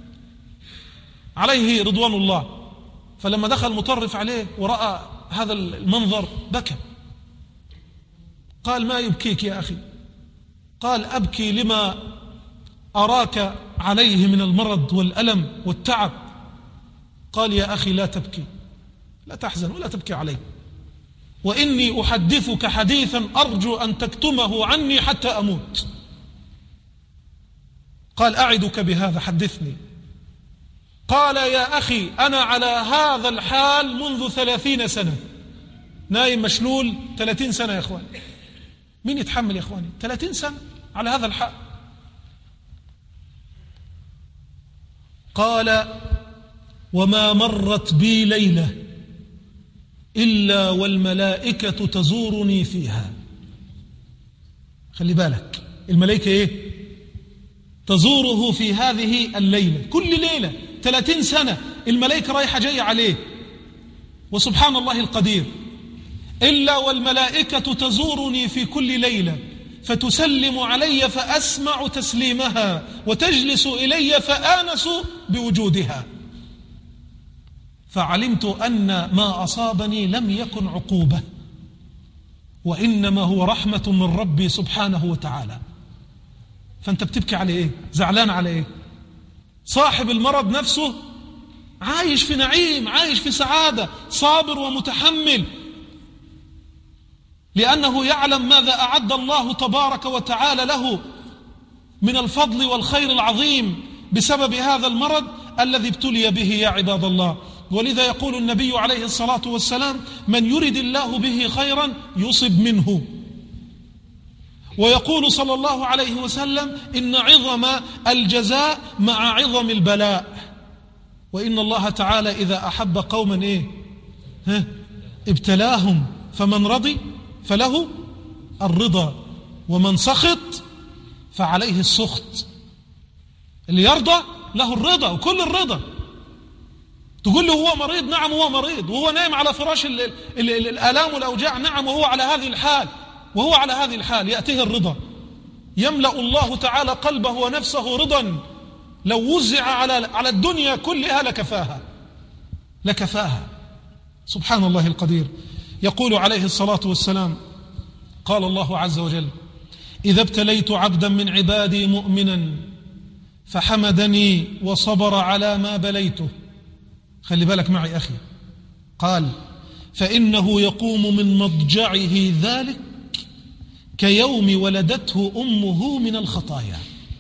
عليه رضوان الله. فلما دخل مطرف عليه ورأى هذا المنظر بكى. قال: ما يبكيك يا أخي؟ قال: أبكي لما أراك عليه من المرض والألم والتعب. قال: يا أخي لا تبكي، لا تحزن ولا تبكي علي، وإني أحدثك حديثا أرجو أن تكتمه عني حتى أموت. قال: أعدك بهذا، حدثني. قال: يا أخي أنا على هذا الحال منذ ثلاثين سنة، نايم مشلول ثلاثين سنة يا أخواني. مين يتحمل يا أخواني ثلاثين سنة على هذا الحال؟ قال: وما مرت بي ليلة إلا والملائكة تزورني فيها. خلي بالك، الملائكة إيه؟ تزوره في هذه الليلة، كل ليلة. ثلاثين سنة الملائكة رايحة جاية عليه، وسبحان الله القدير، إلا والملائكة تزورني في كل ليلة فتسلم علي فأسمع تسليمها وتجلس إلي فآنس بوجودها. فعلمت أن ما أصابني لم يكن عقوبة، وإنما هو رحمة من ربي سبحانه وتعالى. فأنت بتبكي على إيه؟ زعلان على إيه؟ صاحب المرض نفسه عايش في نعيم، عايش في سعادة، صابر ومتحمل. لأنه يعلم ماذا أعد الله تبارك وتعالى له من الفضل والخير العظيم بسبب هذا المرض الذي ابتلي به يا عباد الله. ولذا يقول النبي عليه الصلاة والسلام: من يرد الله به خيرا يصب منه. ويقول صلى الله عليه وسلم: إن عظم الجزاء مع عظم البلاء. وإن الله تعالى إذا أحب قوما إيه؟ ها؟ ابتلاهم، فمن رضي فله الرضا ومن سخط فعليه السخط. اللي يرضى له الرضا وكل الرضا. تقول له هو مريض، نعم هو مريض، وهو نايم على فراش ال ال ال الآلام والأوجاع، نعم وهو على هذه الحال، وهو على هذه الحال يأتيه الرضا. يملأ الله تعالى قلبه ونفسه رضا لو وزع على على الدنيا كلها لكفاها لكفاها سبحان الله القدير. يقول عليه الصلاة والسلام: قال الله عز وجل: إذا ابتليت عبدا من عبادي مؤمنا فحمدني وصبر على ما بليته. خلي بالك معي أخي. قال: فإنه يقوم من مضجعه ذلك كيوم ولدته أمه من الخطايا.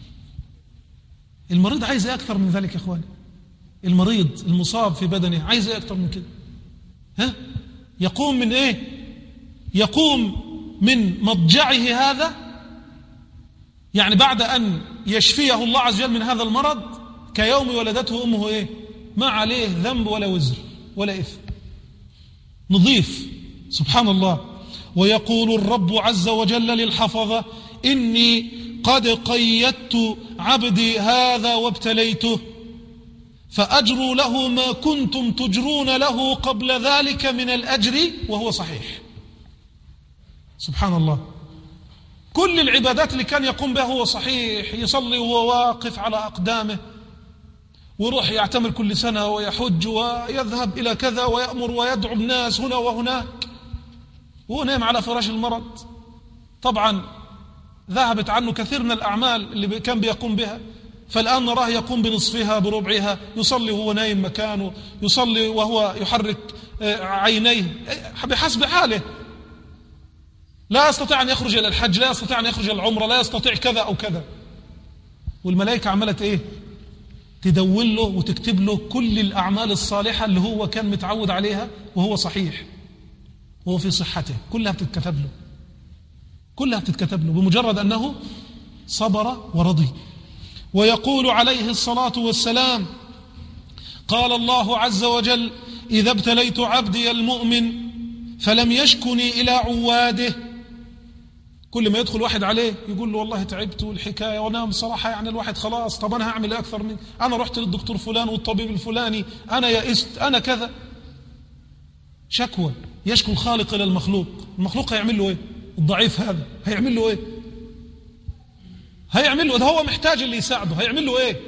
المريض عايز أكثر من ذلك يا إخواني. المريض المصاب في بدنه عايز أكثر من كده. ها؟ يقوم من إيه؟ يقوم من مضجعه هذا، يعني بعد أن يشفيه الله عز وجل من هذا المرض، كيوم ولدته أمه إيه؟ ما عليه ذنب ولا وزر ولا إثم، نظيف سبحان الله. ويقول الرب عز وجل للحفظة: إني قد قيدت عبدي هذا وابتليته فأجروا له ما كنتم تجرون له قبل ذلك من الأجر وهو صحيح. سبحان الله. كل العبادات اللي كان يقوم بها هو صحيح، يصلي وهو واقف على أقدامه، ويروح يعتمر كل سنة ويحج ويذهب إلى كذا ويأمر ويدعو الناس هنا وهناك، وهو نايم على فراش المرض. طبعا ذهبت عنه كثير من الأعمال اللي كان بيقوم بها، فالآن نراه يقوم بنصفها بربعها، يصلي وهو نايم مكانه، يصلي وهو يحرك عينيه بحسب حاله. لا يستطيع أن يخرج إلى الحج، لا يستطيع أن يخرج إلى العمرة، لا يستطيع كذا أو كذا. والملائكة عملت إيه؟ تدون له وتكتب له كل الأعمال الصالحة اللي هو كان متعود عليها وهو صحيح وهو في صحته، كلها بتتكتب له، كلها بتتكتب له بمجرد أنه صبر ورضي. ويقول عليه الصلاة والسلام: قال الله عز وجل: إذا ابتليت عبدي المؤمن فلم يشكني إلى عواده. كل ما يدخل واحد عليه يقول له والله تعبت والحكاية، وانا بصراحة يعني الواحد خلاص، طب أنا هعمل أكثر من، أنا رحت للدكتور فلان والطبيب الفلاني، أنا يئست، أنا كذا. شكوى، يشكو الخالق إلى المخلوق. المخلوق هيعمل له إيه؟ الضعيف هذا هيعمل له إيه؟ هيعمل له، ده هو محتاج اللي يساعده، هيعمل له إيه؟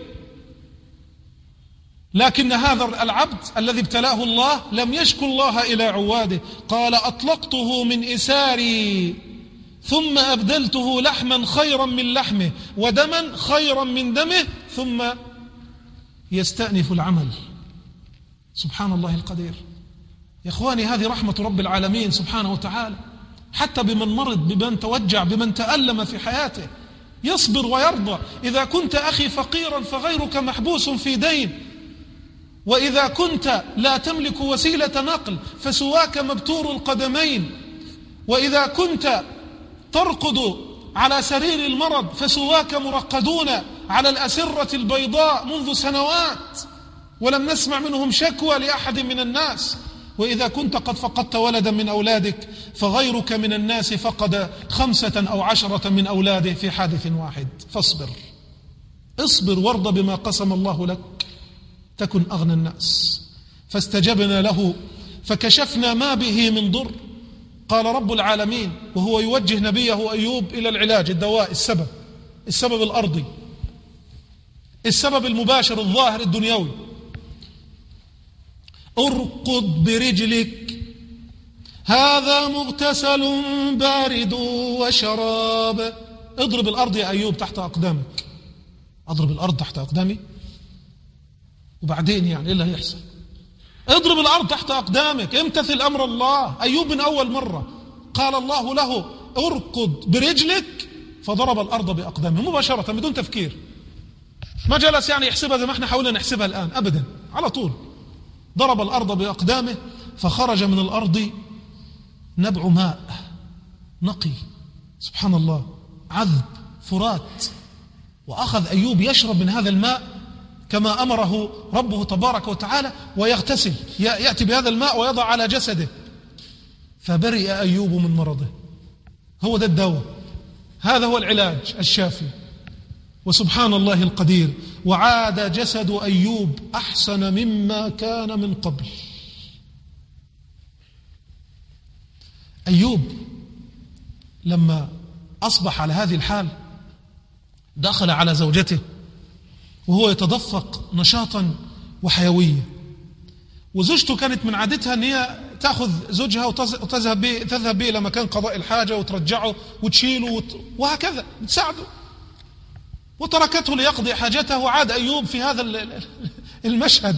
لكن هذا العبد الذي ابتلاه الله لم يشكو الله إلى عواده. قال: أطلقته من إساري ثم أبدلته لحما خيرا من لحمه ودما خيرا من دمه، ثم يستأنف العمل. سبحان الله القدير. يا إخواني، هذه رحمة رب العالمين سبحانه وتعالى، حتى بمن مرض، بمن توجع، بمن تألم في حياته، يصبر ويرضى. إذا كنت أخي فقيرا فغيرك محبوس في دين، وإذا كنت لا تملك وسيلة نقل فسواك مبتور القدمين، وإذا كنت ترقد على سرير المرض فسواك مرقدون على الأسرة البيضاء منذ سنوات ولم نسمع منهم شكوى لأحد من الناس، وإذا كنت قد فقدت ولدا من أولادك فغيرك من الناس فقد خمسة أو عشرة من أولاده في حادث واحد. فاصبر، اصبر وارض بما قسم الله لك تكن أغنى الناس. فاستجبنا له فكشفنا ما به من ضر. قال رب العالمين وهو يوجه نبيه أيوب إلى العلاج، الدواء، السبب، السبب الأرضي، السبب المباشر الظاهر الدنيوي: ارقد برجلك هذا مغتسل بارد وشراب. اضرب الأرض يا أيوب تحت أقدامك. أضرب الأرض تحت أقدامي؟ وبعدين يعني إيه اللي هيحصل؟ اضرب الأرض تحت أقدامك، امتثل أمر الله. أيوب من أول مرة قال الله له اركض برجلك، فضرب الأرض بأقدامه مباشرة بدون تفكير. ما جلس يعني يحسبها زي ما احنا حاولنا نحسبها الآن، أبدا، على طول ضرب الأرض بأقدامه، فخرج من الأرض نبع ماء نقي، سبحان الله، عذب فرات. وأخذ أيوب يشرب من هذا الماء كما أمره ربه تبارك وتعالى، ويغتسل، يأتي بهذا الماء ويضع على جسده، فبرئ أيوب من مرضه. هو ده الدواء، هذا هو العلاج الشافي. وسبحان الله القدير، وعاد جسد أيوب أحسن مما كان من قبل. أيوب لما أصبح على هذه الحال دخل على زوجته وهو يتدفق نشاطا وحيوية، وزوجته كانت من عادتها أن هي تأخذ زوجها وتذهب به تذهب به إلى مكان قضاء الحاجة وترجعه وتشيله وهكذا تساعده، وتركته ليقضي حاجته. وعاد أيوب في هذا المشهد،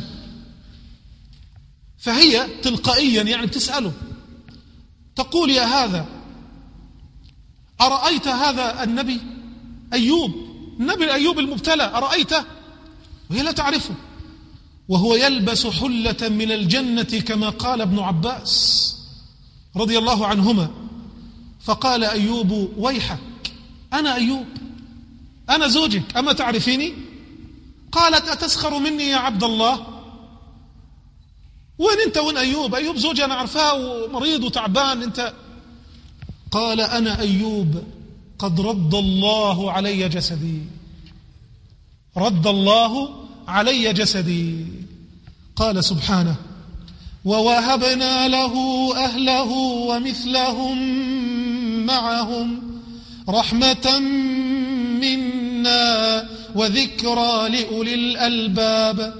فهي تلقائيا يعني بتسأله، تقول يا هذا أرأيت هذا النبي أيوب، النبي أيوب المبتلى، أرأيته؟ وهي لا تعرفه، وهو يلبس حلة من الجنة كما قال ابن عباس رضي الله عنهما. فقال أيوب ويحك، أنا أيوب، أنا زوجك، أما تعرفيني؟ قالت أتسخر مني يا عبد الله؟ وين أنت وين أيوب؟ أيوب زوجي أنا عرفاه ومريض وتعبان، أنت. قال أنا أيوب قد رد الله علي جسدي، رد الله علي جسدي. قال سبحانه ووهبنا له أهله ومثلهم معهم رحمة منا وذكرى لأولي الألباب.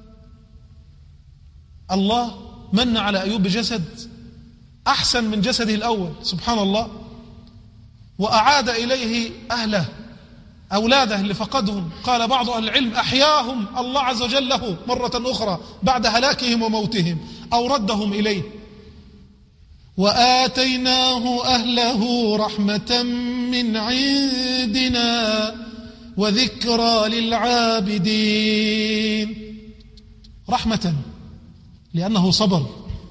الله من على أيوب بجسد أحسن من جسده الأول، سبحان الله، وأعاد إليه أهله أولاده اللي فقدهم. قال بعض أهل العلم أحياهم الله عز وجل له مرة أخرى بعد هلاكهم وموتهم، أو ردهم إليه. وآتيناه أهله رحمة من عندنا وذكرى للعابدين. رحمة لأنه صبر،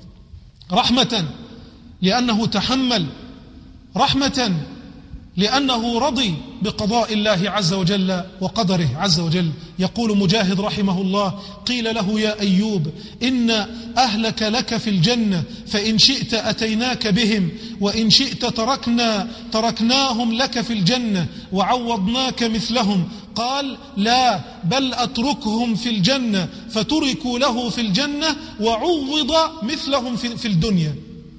رحمة لأنه تحمل، رحمة لأنه رضي بقضاء الله عز وجل وقدره عز وجل. يقول مجاهد رحمه الله قيل له يا أيوب إن أهلك لك في الجنة، فإن شئت أتيناك بهم وإن شئت تركنا تركناهم لك في الجنة وعوضناك مثلهم. قال لا، بل أتركهم في الجنة فتركوا له في الجنة وعوض مثلهم في الدنيا.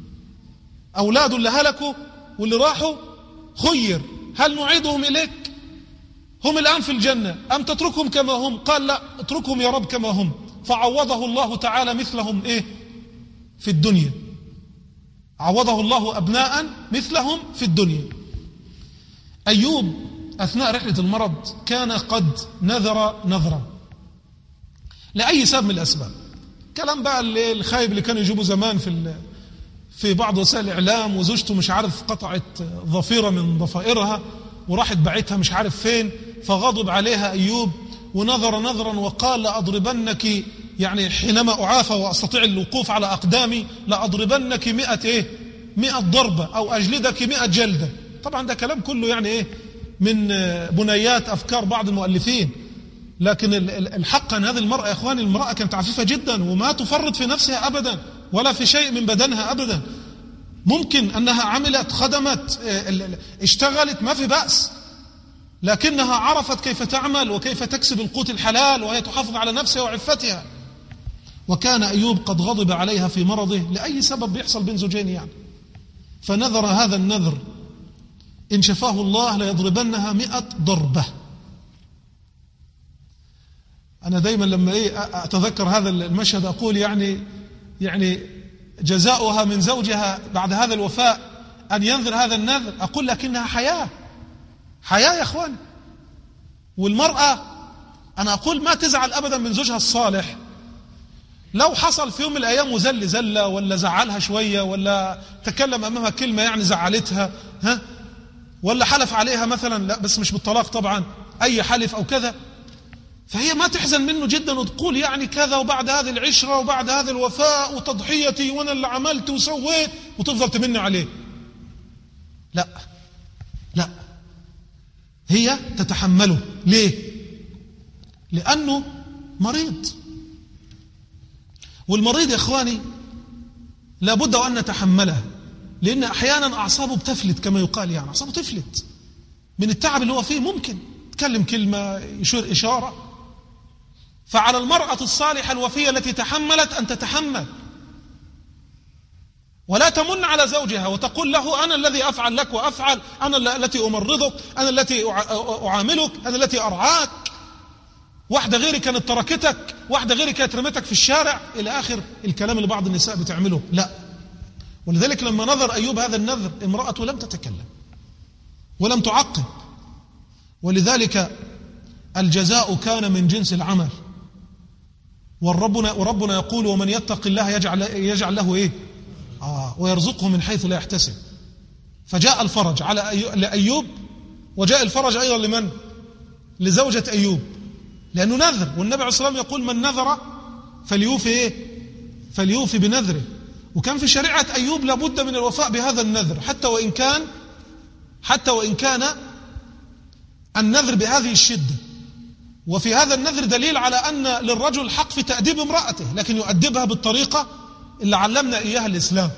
أولاد اللي هلكوا واللي راحوا خير، هل نعيدهم إليك؟ هم الآن في الجنة، أم تتركهم كما هم؟ قال لا، اتركهم يا رب كما هم. فعوضه الله تعالى مثلهم إيه؟ في الدنيا. عوضه الله أبناء مثلهم في الدنيا. أيوب أثناء رحلة المرض كان قد نذر نذرا لأي سبب من الأسباب. كلام بقى اللي الخايب اللي كانوا يجيبوا زمان في في بعض وسائل الإعلام، وزوجته مش عارف قطعت ضفيرة من ضفائرها وراحت بعتها مش عارف فين، فغضب عليها أيوب ونظر نظرا وقال لأضربنك، يعني حينما أعافى وأستطيع الوقوف على أقدامي لأضربنك مئة إيه مئة ضربة أو أجلدك مئة جلدة. طبعا ده كلام كله يعني إيه من بنيات أفكار بعض المؤلفين، لكن الحق أن هذه المرأة يا إخواني المرأة كانت عفيفة جدا وما تفرط في نفسها أبدا ولا في شيء من بدنها أبدا. ممكن أنها عملت خدمت اشتغلت ما في بأس، لكنها عرفت كيف تعمل وكيف تكسب القوت الحلال وهي تحافظ على نفسها وعفتها. وكان أيوب قد غضب عليها في مرضه لأي سبب بيحصل بين زوجين يعني، فنذر هذا النذر إن شفاه الله ليضربنها مئة ضربة. أنا دايما لما إيه أتذكر هذا المشهد أقول يعني يعني جزاؤها من زوجها بعد هذا الوفاء أن ينذر هذا النذر. أقول لكنها حياة، حياة يا أخوان. والمرأة أنا أقول ما تزعل أبدا من زوجها الصالح لو حصل في يوم من الأيام وزل زلة ولا زعلها شوية ولا تكلم أمامها كلمة يعني زعلتها، ها، ولا حلف عليها مثلا، لا بس مش بالطلاق طبعا، أي حلف أو كذا، فهي ما تحزن منه جدا وتقول يعني كذا وبعد هذه العشرة وبعد هذا الوفاء وتضحيتي وأنا اللي عملت وسويت وتفضل تمني عليه. لا لا، هي تتحمله. ليه؟ لأنه مريض، والمريض يا إخواني لابد وأن نتحمله، لأن أحيانا أعصابه بتفلت كما يقال، يعني أعصابه تفلت من التعب اللي هو فيه، ممكن يتكلم كلمة يشير إشارة. فعلى المرأة الصالحة الوفية التي تحملت أن تتحمل، ولا تمن على زوجها وتقول له أنا الذي أفعل لك وأفعل، أنا التي أمرضك، أنا التي أعاملك، أنا التي أرعاك، واحدة غيري كانت تركتك، واحدة غيري كانت رمتك في الشارع، إلى آخر الكلام اللي بعض النساء بتعمله. لا. ولذلك لما نظر أيوب هذا النذر امرأته لم تتكلم ولم تعقب، ولذلك الجزاء كان من جنس العمل. وربنا وربنا يقول ومن يتق الله يجعل يجعل له ايه؟ آه ويرزقه من حيث لا يحتسب. فجاء الفرج على أيوب، وجاء الفرج أيضا لمن؟ لزوجة أيوب، لأنه نذر، والنبي عليه الصلاة والسلام يقول من نذر فليوفي ايه؟ فليوفي بنذره. وكان في شريعة أيوب لابد من الوفاء بهذا النذر، حتى وإن كان حتى وإن كان النذر بهذه الشدة. وفي هذا النذر دليل على أن للرجل حق في تأديب امرأته، لكن يؤدبها بالطريقة اللي علمنا إياها الإسلام،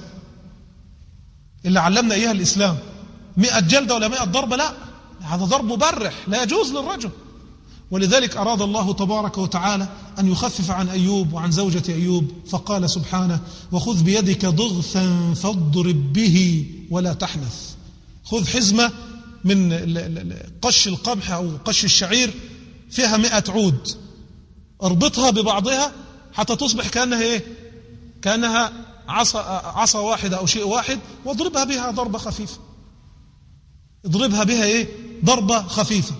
اللي علمنا إياها الإسلام. مئة جلدة ولا مئة ضربة، لا، هذا ضرب مبرح لا يجوز للرجل. ولذلك أراد الله تبارك وتعالى أن يخفف عن أيوب وعن زوجة أيوب، فقال سبحانه وخذ بيدك ضغثا فاضرب به ولا تحنث. خذ حزمة من قش القمح أو قش الشعير فيها مئة عود، اربطها ببعضها حتى تصبح كأنها إيه؟ كأنها عصا, عصا واحدة أو شيء واحد، واضربها بها ضربة خفيفة، اضربها بها إيه؟ ضربة خفيفة.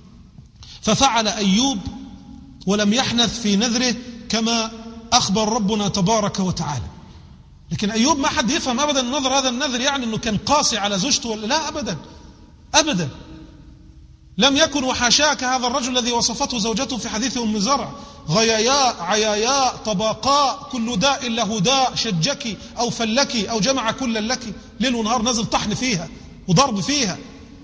ففعل أيوب ولم يحنث في نذره كما أخبر ربنا تبارك وتعالى. لكن أيوب ما حد يفهم أبدا النذر هذا النذر يعني أنه كان قاسي على زوجته ولا لا، أبدا أبدا، لم يكن، وحاشاك هذا الرجل الذي وصفته زوجته في حديث أم زرع غياياء عياياء طباقاء كل داء له داء شجك أو فلك أو جمع كل لك، ليل ونهار نزل طحن فيها وضرب فيها.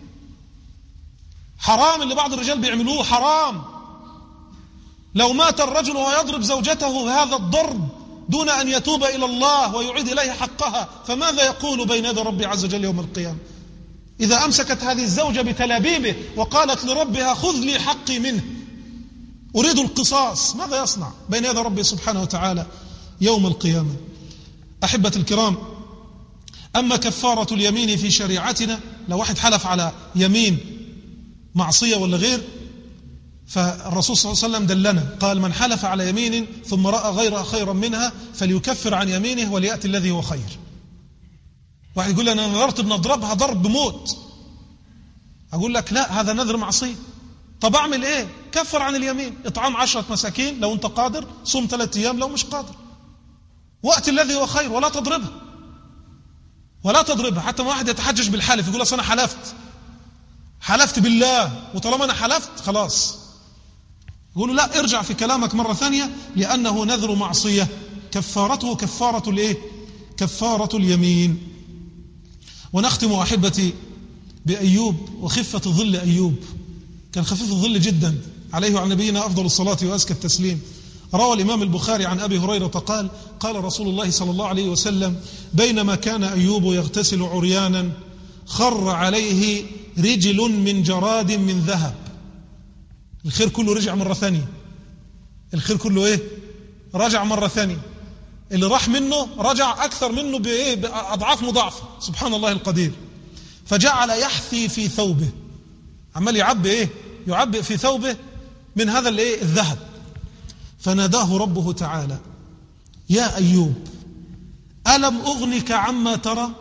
حرام اللي بعض الرجال بيعملوه، حرام. لو مات الرجل ويضرب زوجته هذا الضرب دون أن يتوب إلى الله ويعيد إليه حقها، فماذا يقول بين يدي ربي عز وجل يوم القيامة؟ إذا أمسكت هذه الزوجة بتلابيبه وقالت لربها خذ لي حقي منه، أريد القصاص، ماذا يصنع بين يدي ربي سبحانه وتعالى يوم القيامة؟ أحبة الكرام، أما كفارة اليمين في شريعتنا، لو واحد حلف على يمين معصية ولا غير، فالرسول صلى الله عليه وسلم دلنا، قال من حلف على يمين ثم رأى غيرها خيرا منها فليكفر عن يمينه وليأتي الذي هو خير. واحد يقول لي أنا نذرت أن أضربها ضرب بموت، أقول لك لا، هذا نذر معصية. طب أعمل إيه؟ كفر عن اليمين، إطعام عشرة مساكين لو أنت قادر، صوم ثلاثة أيام لو مش قادر، وقت الذي هو خير، ولا تضربها ولا تضربها. حتى ما واحد يتحجج بالحلف، يقول أصل أنا حلفت حلفت بالله، وطالما أنا حلفت خلاص، يقولوا لا، ارجع في كلامك مرة ثانية، لأنه نذر معصية، كفارته كفارة الإيه؟ كفارة اليمين. ونختم أحبتي بأيوب وخفة ظل أيوب، كان خفيف الظل جدا عليه وعلى نبينا أفضل الصلاة وأزكى التسليم. روى الإمام البخاري عن أبي هريرة قال قال رسول الله صلى الله عليه وسلم بينما كان أيوب يغتسل عريانا خر عليه رجل من جراد من ذهب. الخير كله رجع مرة ثانية، الخير كله إيه؟ رجع مرة ثانية، اللي راح منه رجع أكثر منه بإيه؟ بأضعاف مضاعفة، سبحان الله القدير. فجعل يحثي في ثوبه، عمال يعبي إيه؟ يعبي في ثوبه من هذا الإيه؟ الذهب. فناداه ربه تعالى يا أيوب ألم أغنك عما ترى؟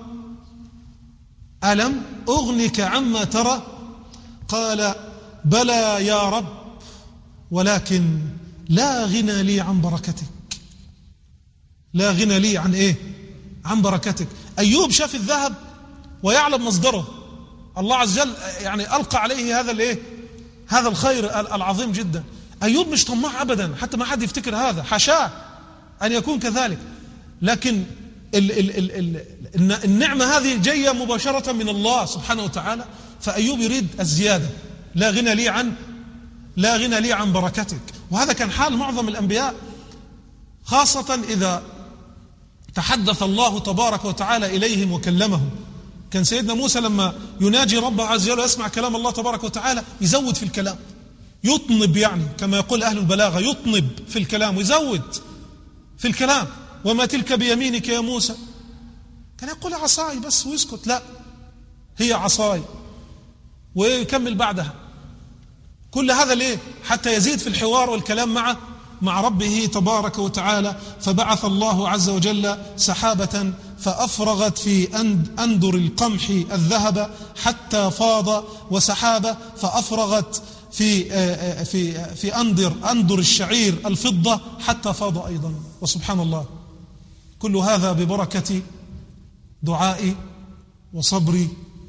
ألم أغنك عما ترى؟ قال بلى يا رب ولكن لا غنى لي عن بركتك. لا غنى لي عن إيه؟ عن بركتك. أيوب شاف الذهب ويعلم مصدره، الله عز وجل يعني ألقى عليه هذا الإيه؟ هذا الخير العظيم جدا. أيوب مش طماع أبدا، حتى ما حد يفتكر هذا، حاشاه أن يكون كذلك. لكن ال ال ال ال النعمة هذه جاية مباشرة من الله سبحانه وتعالى، فأيوب يريد الزيادة. لا غنى لي عن لا غنى لي عن بركتك. وهذا كان حال معظم الأنبياء، خاصة إذا تحدث الله تبارك وتعالى إليهم وكلمهم. كان سيدنا موسى لما يناجي ربه عز وجل ويسمع كلام الله تبارك وتعالى يزود في الكلام، يطنب، يعني كما يقول أهل البلاغة يطنب في الكلام ويزود في الكلام. وما تلك بيمينك يا موسى؟ كان يقول عصاي بس ويسكت، لا، هي عصاي، ويكمل بعدها. كل هذا ليه؟ حتى يزيد في الحوار والكلام مع مع ربه تبارك وتعالى. فبعث الله عز وجل سحابة فأفرغت في أندر القمح الذهب حتى فاض، وسحابة فأفرغت في في في أندر أندر الشعير الفضة حتى فاض أيضا. وسبحان الله، كل هذا ببركة دعاء وصبر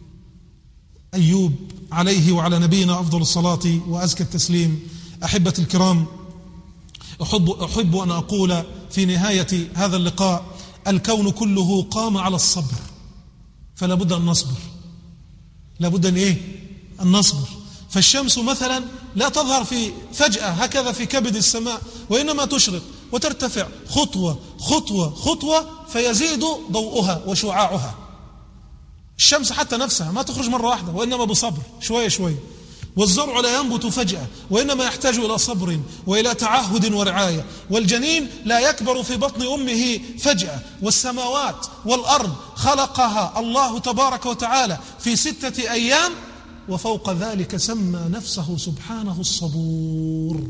أيوب عليه وعلى نبينا أفضل الصلاة وأزكى التسليم. أحبة الكرام، أحب, أحب أن أقول في نهاية هذا اللقاء: الكون كله قام على الصبر، فلا بد أن نصبر، لا بد أن إيه؟ أن نصبر. فالشمس مثلا لا تظهر في فجأة هكذا في كبد السماء، وإنما تشرق وترتفع خطوة خطوة خطوة، فيزيد ضوءها وشعاعها. الشمس حتى نفسها ما تخرج مرة واحدة، وإنما بصبر شوية شوية. والزرع لا ينبت فجأة، وإنما يحتاج إلى صبر وإلى تعهد ورعاية. والجنين لا يكبر في بطن أمه فجأة. والسماوات والأرض خلقها الله تبارك وتعالى في ستة أيام، وفوق ذلك سمى نفسه سبحانه الصبور.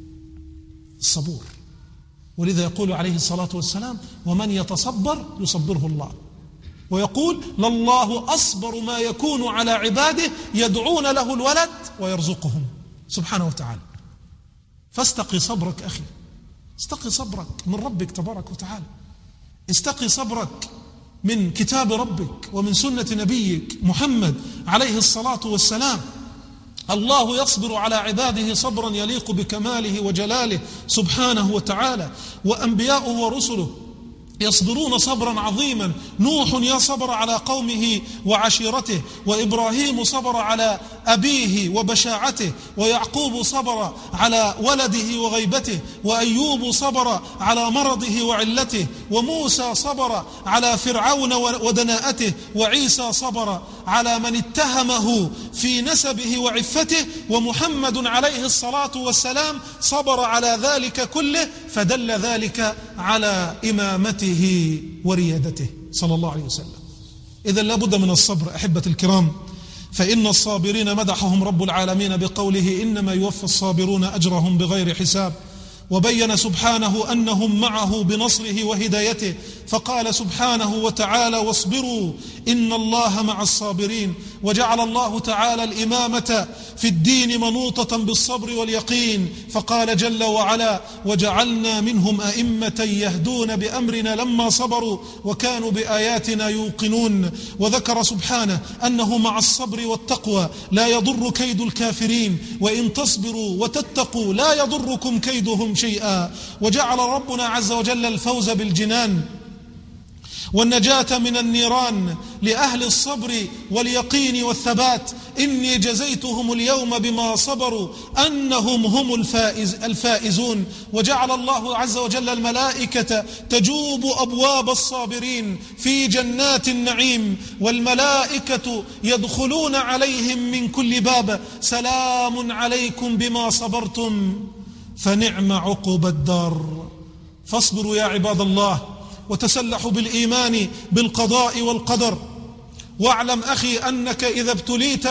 الصبور. ولذا يقول عليه الصلاة والسلام: ومن يتصبر يصبره الله. ويقول: لله أصبر ما يكون على عباده يدعون له الولد ويرزقهم سبحانه وتعالى. فاستقي صبرك أخي، استقي صبرك من ربك تبارك وتعالى، استقي صبرك من كتاب ربك ومن سنة نبيك محمد عليه الصلاة والسلام. الله يصبر على عباده صبرا يليق بكماله وجلاله سبحانه وتعالى. وأنبياؤه ورسله يصبرون صبرا عظيما. نوح يصبر على قومه وعشيرته، وإبراهيم صبر على أبيه وبشاعته، ويعقوب صبر على ولده وغيبته، وأيوب صبر على مرضه وعلته، وموسى صبر على فرعون ودناءته، وعيسى صبر على من اتهمه في نسبه وعفته، ومحمد عليه الصلاة والسلام صبر على ذلك كله، فدل ذلك على إمامته وريادته صلى الله عليه وسلم. إذا لابد من الصبر أحبة الكرام. فإن الصابرين مدحهم رب العالمين بقوله: إنما يوفى الصابرون أجرهم بغير حساب. وبين سبحانه أنهم معه بنصره وهدايته، فقال سبحانه وتعالى: واصبروا إن الله مع الصابرين. وجعل الله تعالى الإمامة في الدين منوطة بالصبر واليقين، فقال جل وعلا: وجعلنا منهم أئمة يهدون بأمرنا لما صبروا وكانوا بآياتنا يوقنون. وذكر سبحانه أنه مع الصبر والتقوى لا يضر كيد الكافرين، وإن تصبروا وتتقوا لا يضركم كيدهم شيئا. وجعل ربنا عز وجل الفوز بالجنان والنجاة من النيران لأهل الصبر واليقين والثبات. إني جزيتهم اليوم بما صبروا أنهم هم الفائز الفائزون. وجعل الله عز وجل الملائكة تجوب أبواب الصابرين في جنات النعيم، والملائكة يدخلون عليهم من كل باب: سلام عليكم بما صبرتم فنعم عقب الدار. فاصبروا يا عباد الله، وتسلحوا بالإيمان بالقضاء والقدر. واعلم أخي أنك إذا ابتليت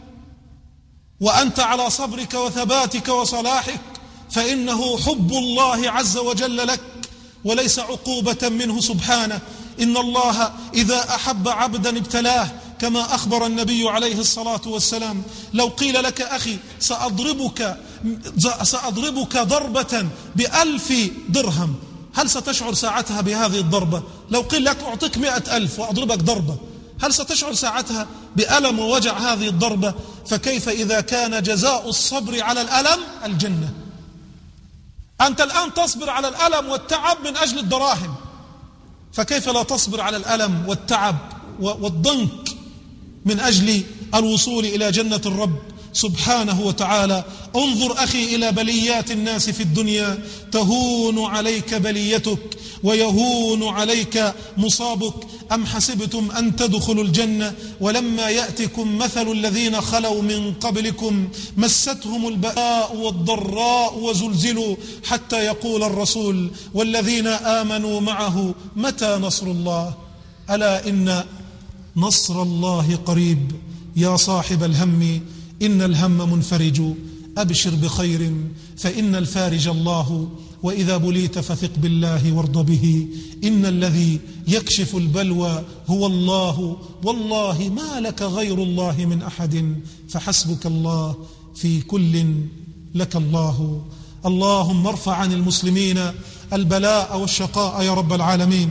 وأنت على صبرك وثباتك وصلاحك فإنه حب الله عز وجل لك وليس عقوبة منه سبحانه. إن الله إذا أحب عبدا ابتلاه، كما أخبر النبي عليه الصلاة والسلام: لو قيل لك أخي سأضربك, سأضربك ضربة بألف درهم، هل ستشعر ساعتها بهذه الضربة؟ لو قيل لك أعطيك مئة ألف وأضربك ضربة، هل ستشعر ساعتها بألم ووجع هذه الضربة؟ فكيف إذا كان جزاء الصبر على الألم الجنة؟ أنت الآن تصبر على الألم والتعب من أجل الدراهم، فكيف لا تصبر على الألم والتعب والضنك من أجل الوصول إلى جنة الرب سبحانه وتعالى؟ انظر أخي إلى بليات الناس في الدنيا، تهون عليك بليتك ويهون عليك مصابك. أم حسبتم أن تدخلوا الجنة ولما يأتكم مثل الذين خلوا من قبلكم مستهم البأساء والضراء وزلزلوا حتى يقول الرسول والذين آمنوا معه متى نصر الله؟ ألا إن نصر الله قريب. يا صاحب الهم إن الهم منفرج، أبشر بخير فإن الفارج الله، وإذا بليت فثق بالله وارض به، إن الذي يكشف البلوى هو الله، والله ما لك غير الله من أحد، فحسبك الله في كل لك الله. اللهم ارفع عن المسلمين البلاء والشقاء يا رب العالمين.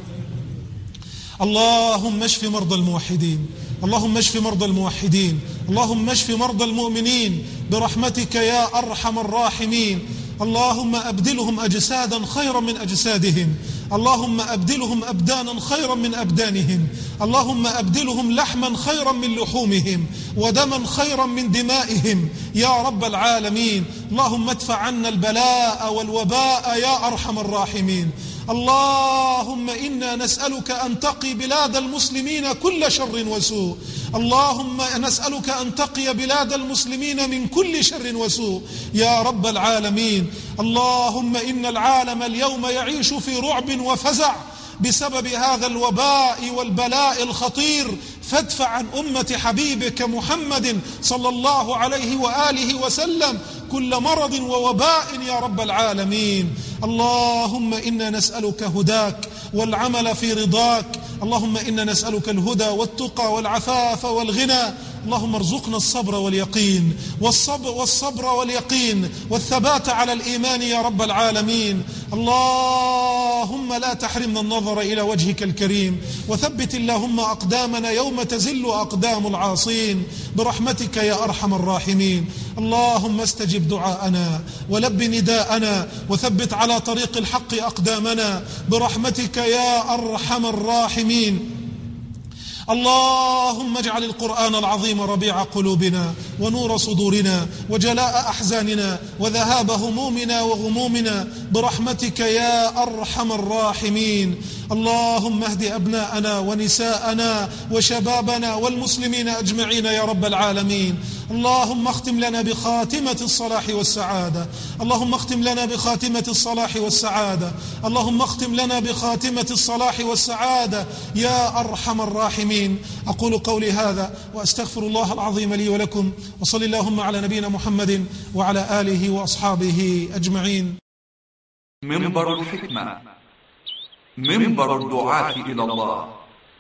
اللهم اشف مرضى الموحدين، اللهم اشف مرضى الموحدين، اللهم اشف مرضى المؤمنين برحمتك يا أرحم الراحمين. اللهم أبدلهم أجسادا خيرا من أجسادهم، اللهم أبدلهم أبدانا خيرا من أبدانهم، اللهم أبدلهم لحما خيرا من لحومهم ودما خيرا من دمائهم يا رب العالمين. اللهم ادفع عنا البلاء والوباء يا أرحم الراحمين. اللهم إنا نسألك أن تقي بلاد المسلمين كل شر وسوء، اللهم نسألك أن تقي بلاد المسلمين من كل شر وسوء يا رب العالمين. اللهم إن العالم اليوم يعيش في رعب وفزع بسبب هذا الوباء والبلاء الخطير، فادفع عن أمة حبيبك محمد صلى الله عليه وآله وسلم كل مرض ووباء يا رب العالمين. اللهم إنا نسألك هداك والعمل في رضاك، اللهم إنا نسألك الهدى والتقى والعفاف والغنى. اللهم ارزقنا الصبر واليقين والصبر, والصبر واليقين والثبات على الإيمان يا رب العالمين. اللهم لا تحرمنا النظر إلى وجهك الكريم، وثبت اللهم أقدامنا يوم تزل أقدام العاصين برحمتك يا أرحم الراحمين. اللهم استجب دعاءنا ولب نداءنا وثبت على طريق الحق أقدامنا برحمتك يا أرحم الراحمين. اللهم اجعل القرآن العظيم ربيع قلوبنا ونور صدورنا وجلاء أحزاننا وذهاب همومنا وغمومنا برحمتك يا أرحم الراحمين. اللهم اهد أبناءنا ونساءنا وشبابنا والمسلمين أجمعين يا رب العالمين. اللهم اختم لنا بخاتمة الصلاح والسعادة، اللهم اختم لنا بخاتمة الصلاح والسعادة، اللهم اختم لنا بخاتمة الصلاح والسعادة يا أرحم الراحمين. أقول قولي هذا وأستغفر الله العظيم لي ولكم، وصل اللهم على نبينا محمد وعلى آله وأصحابه أجمعين. منبر الحكمة، منبر الدعاة إلى الله.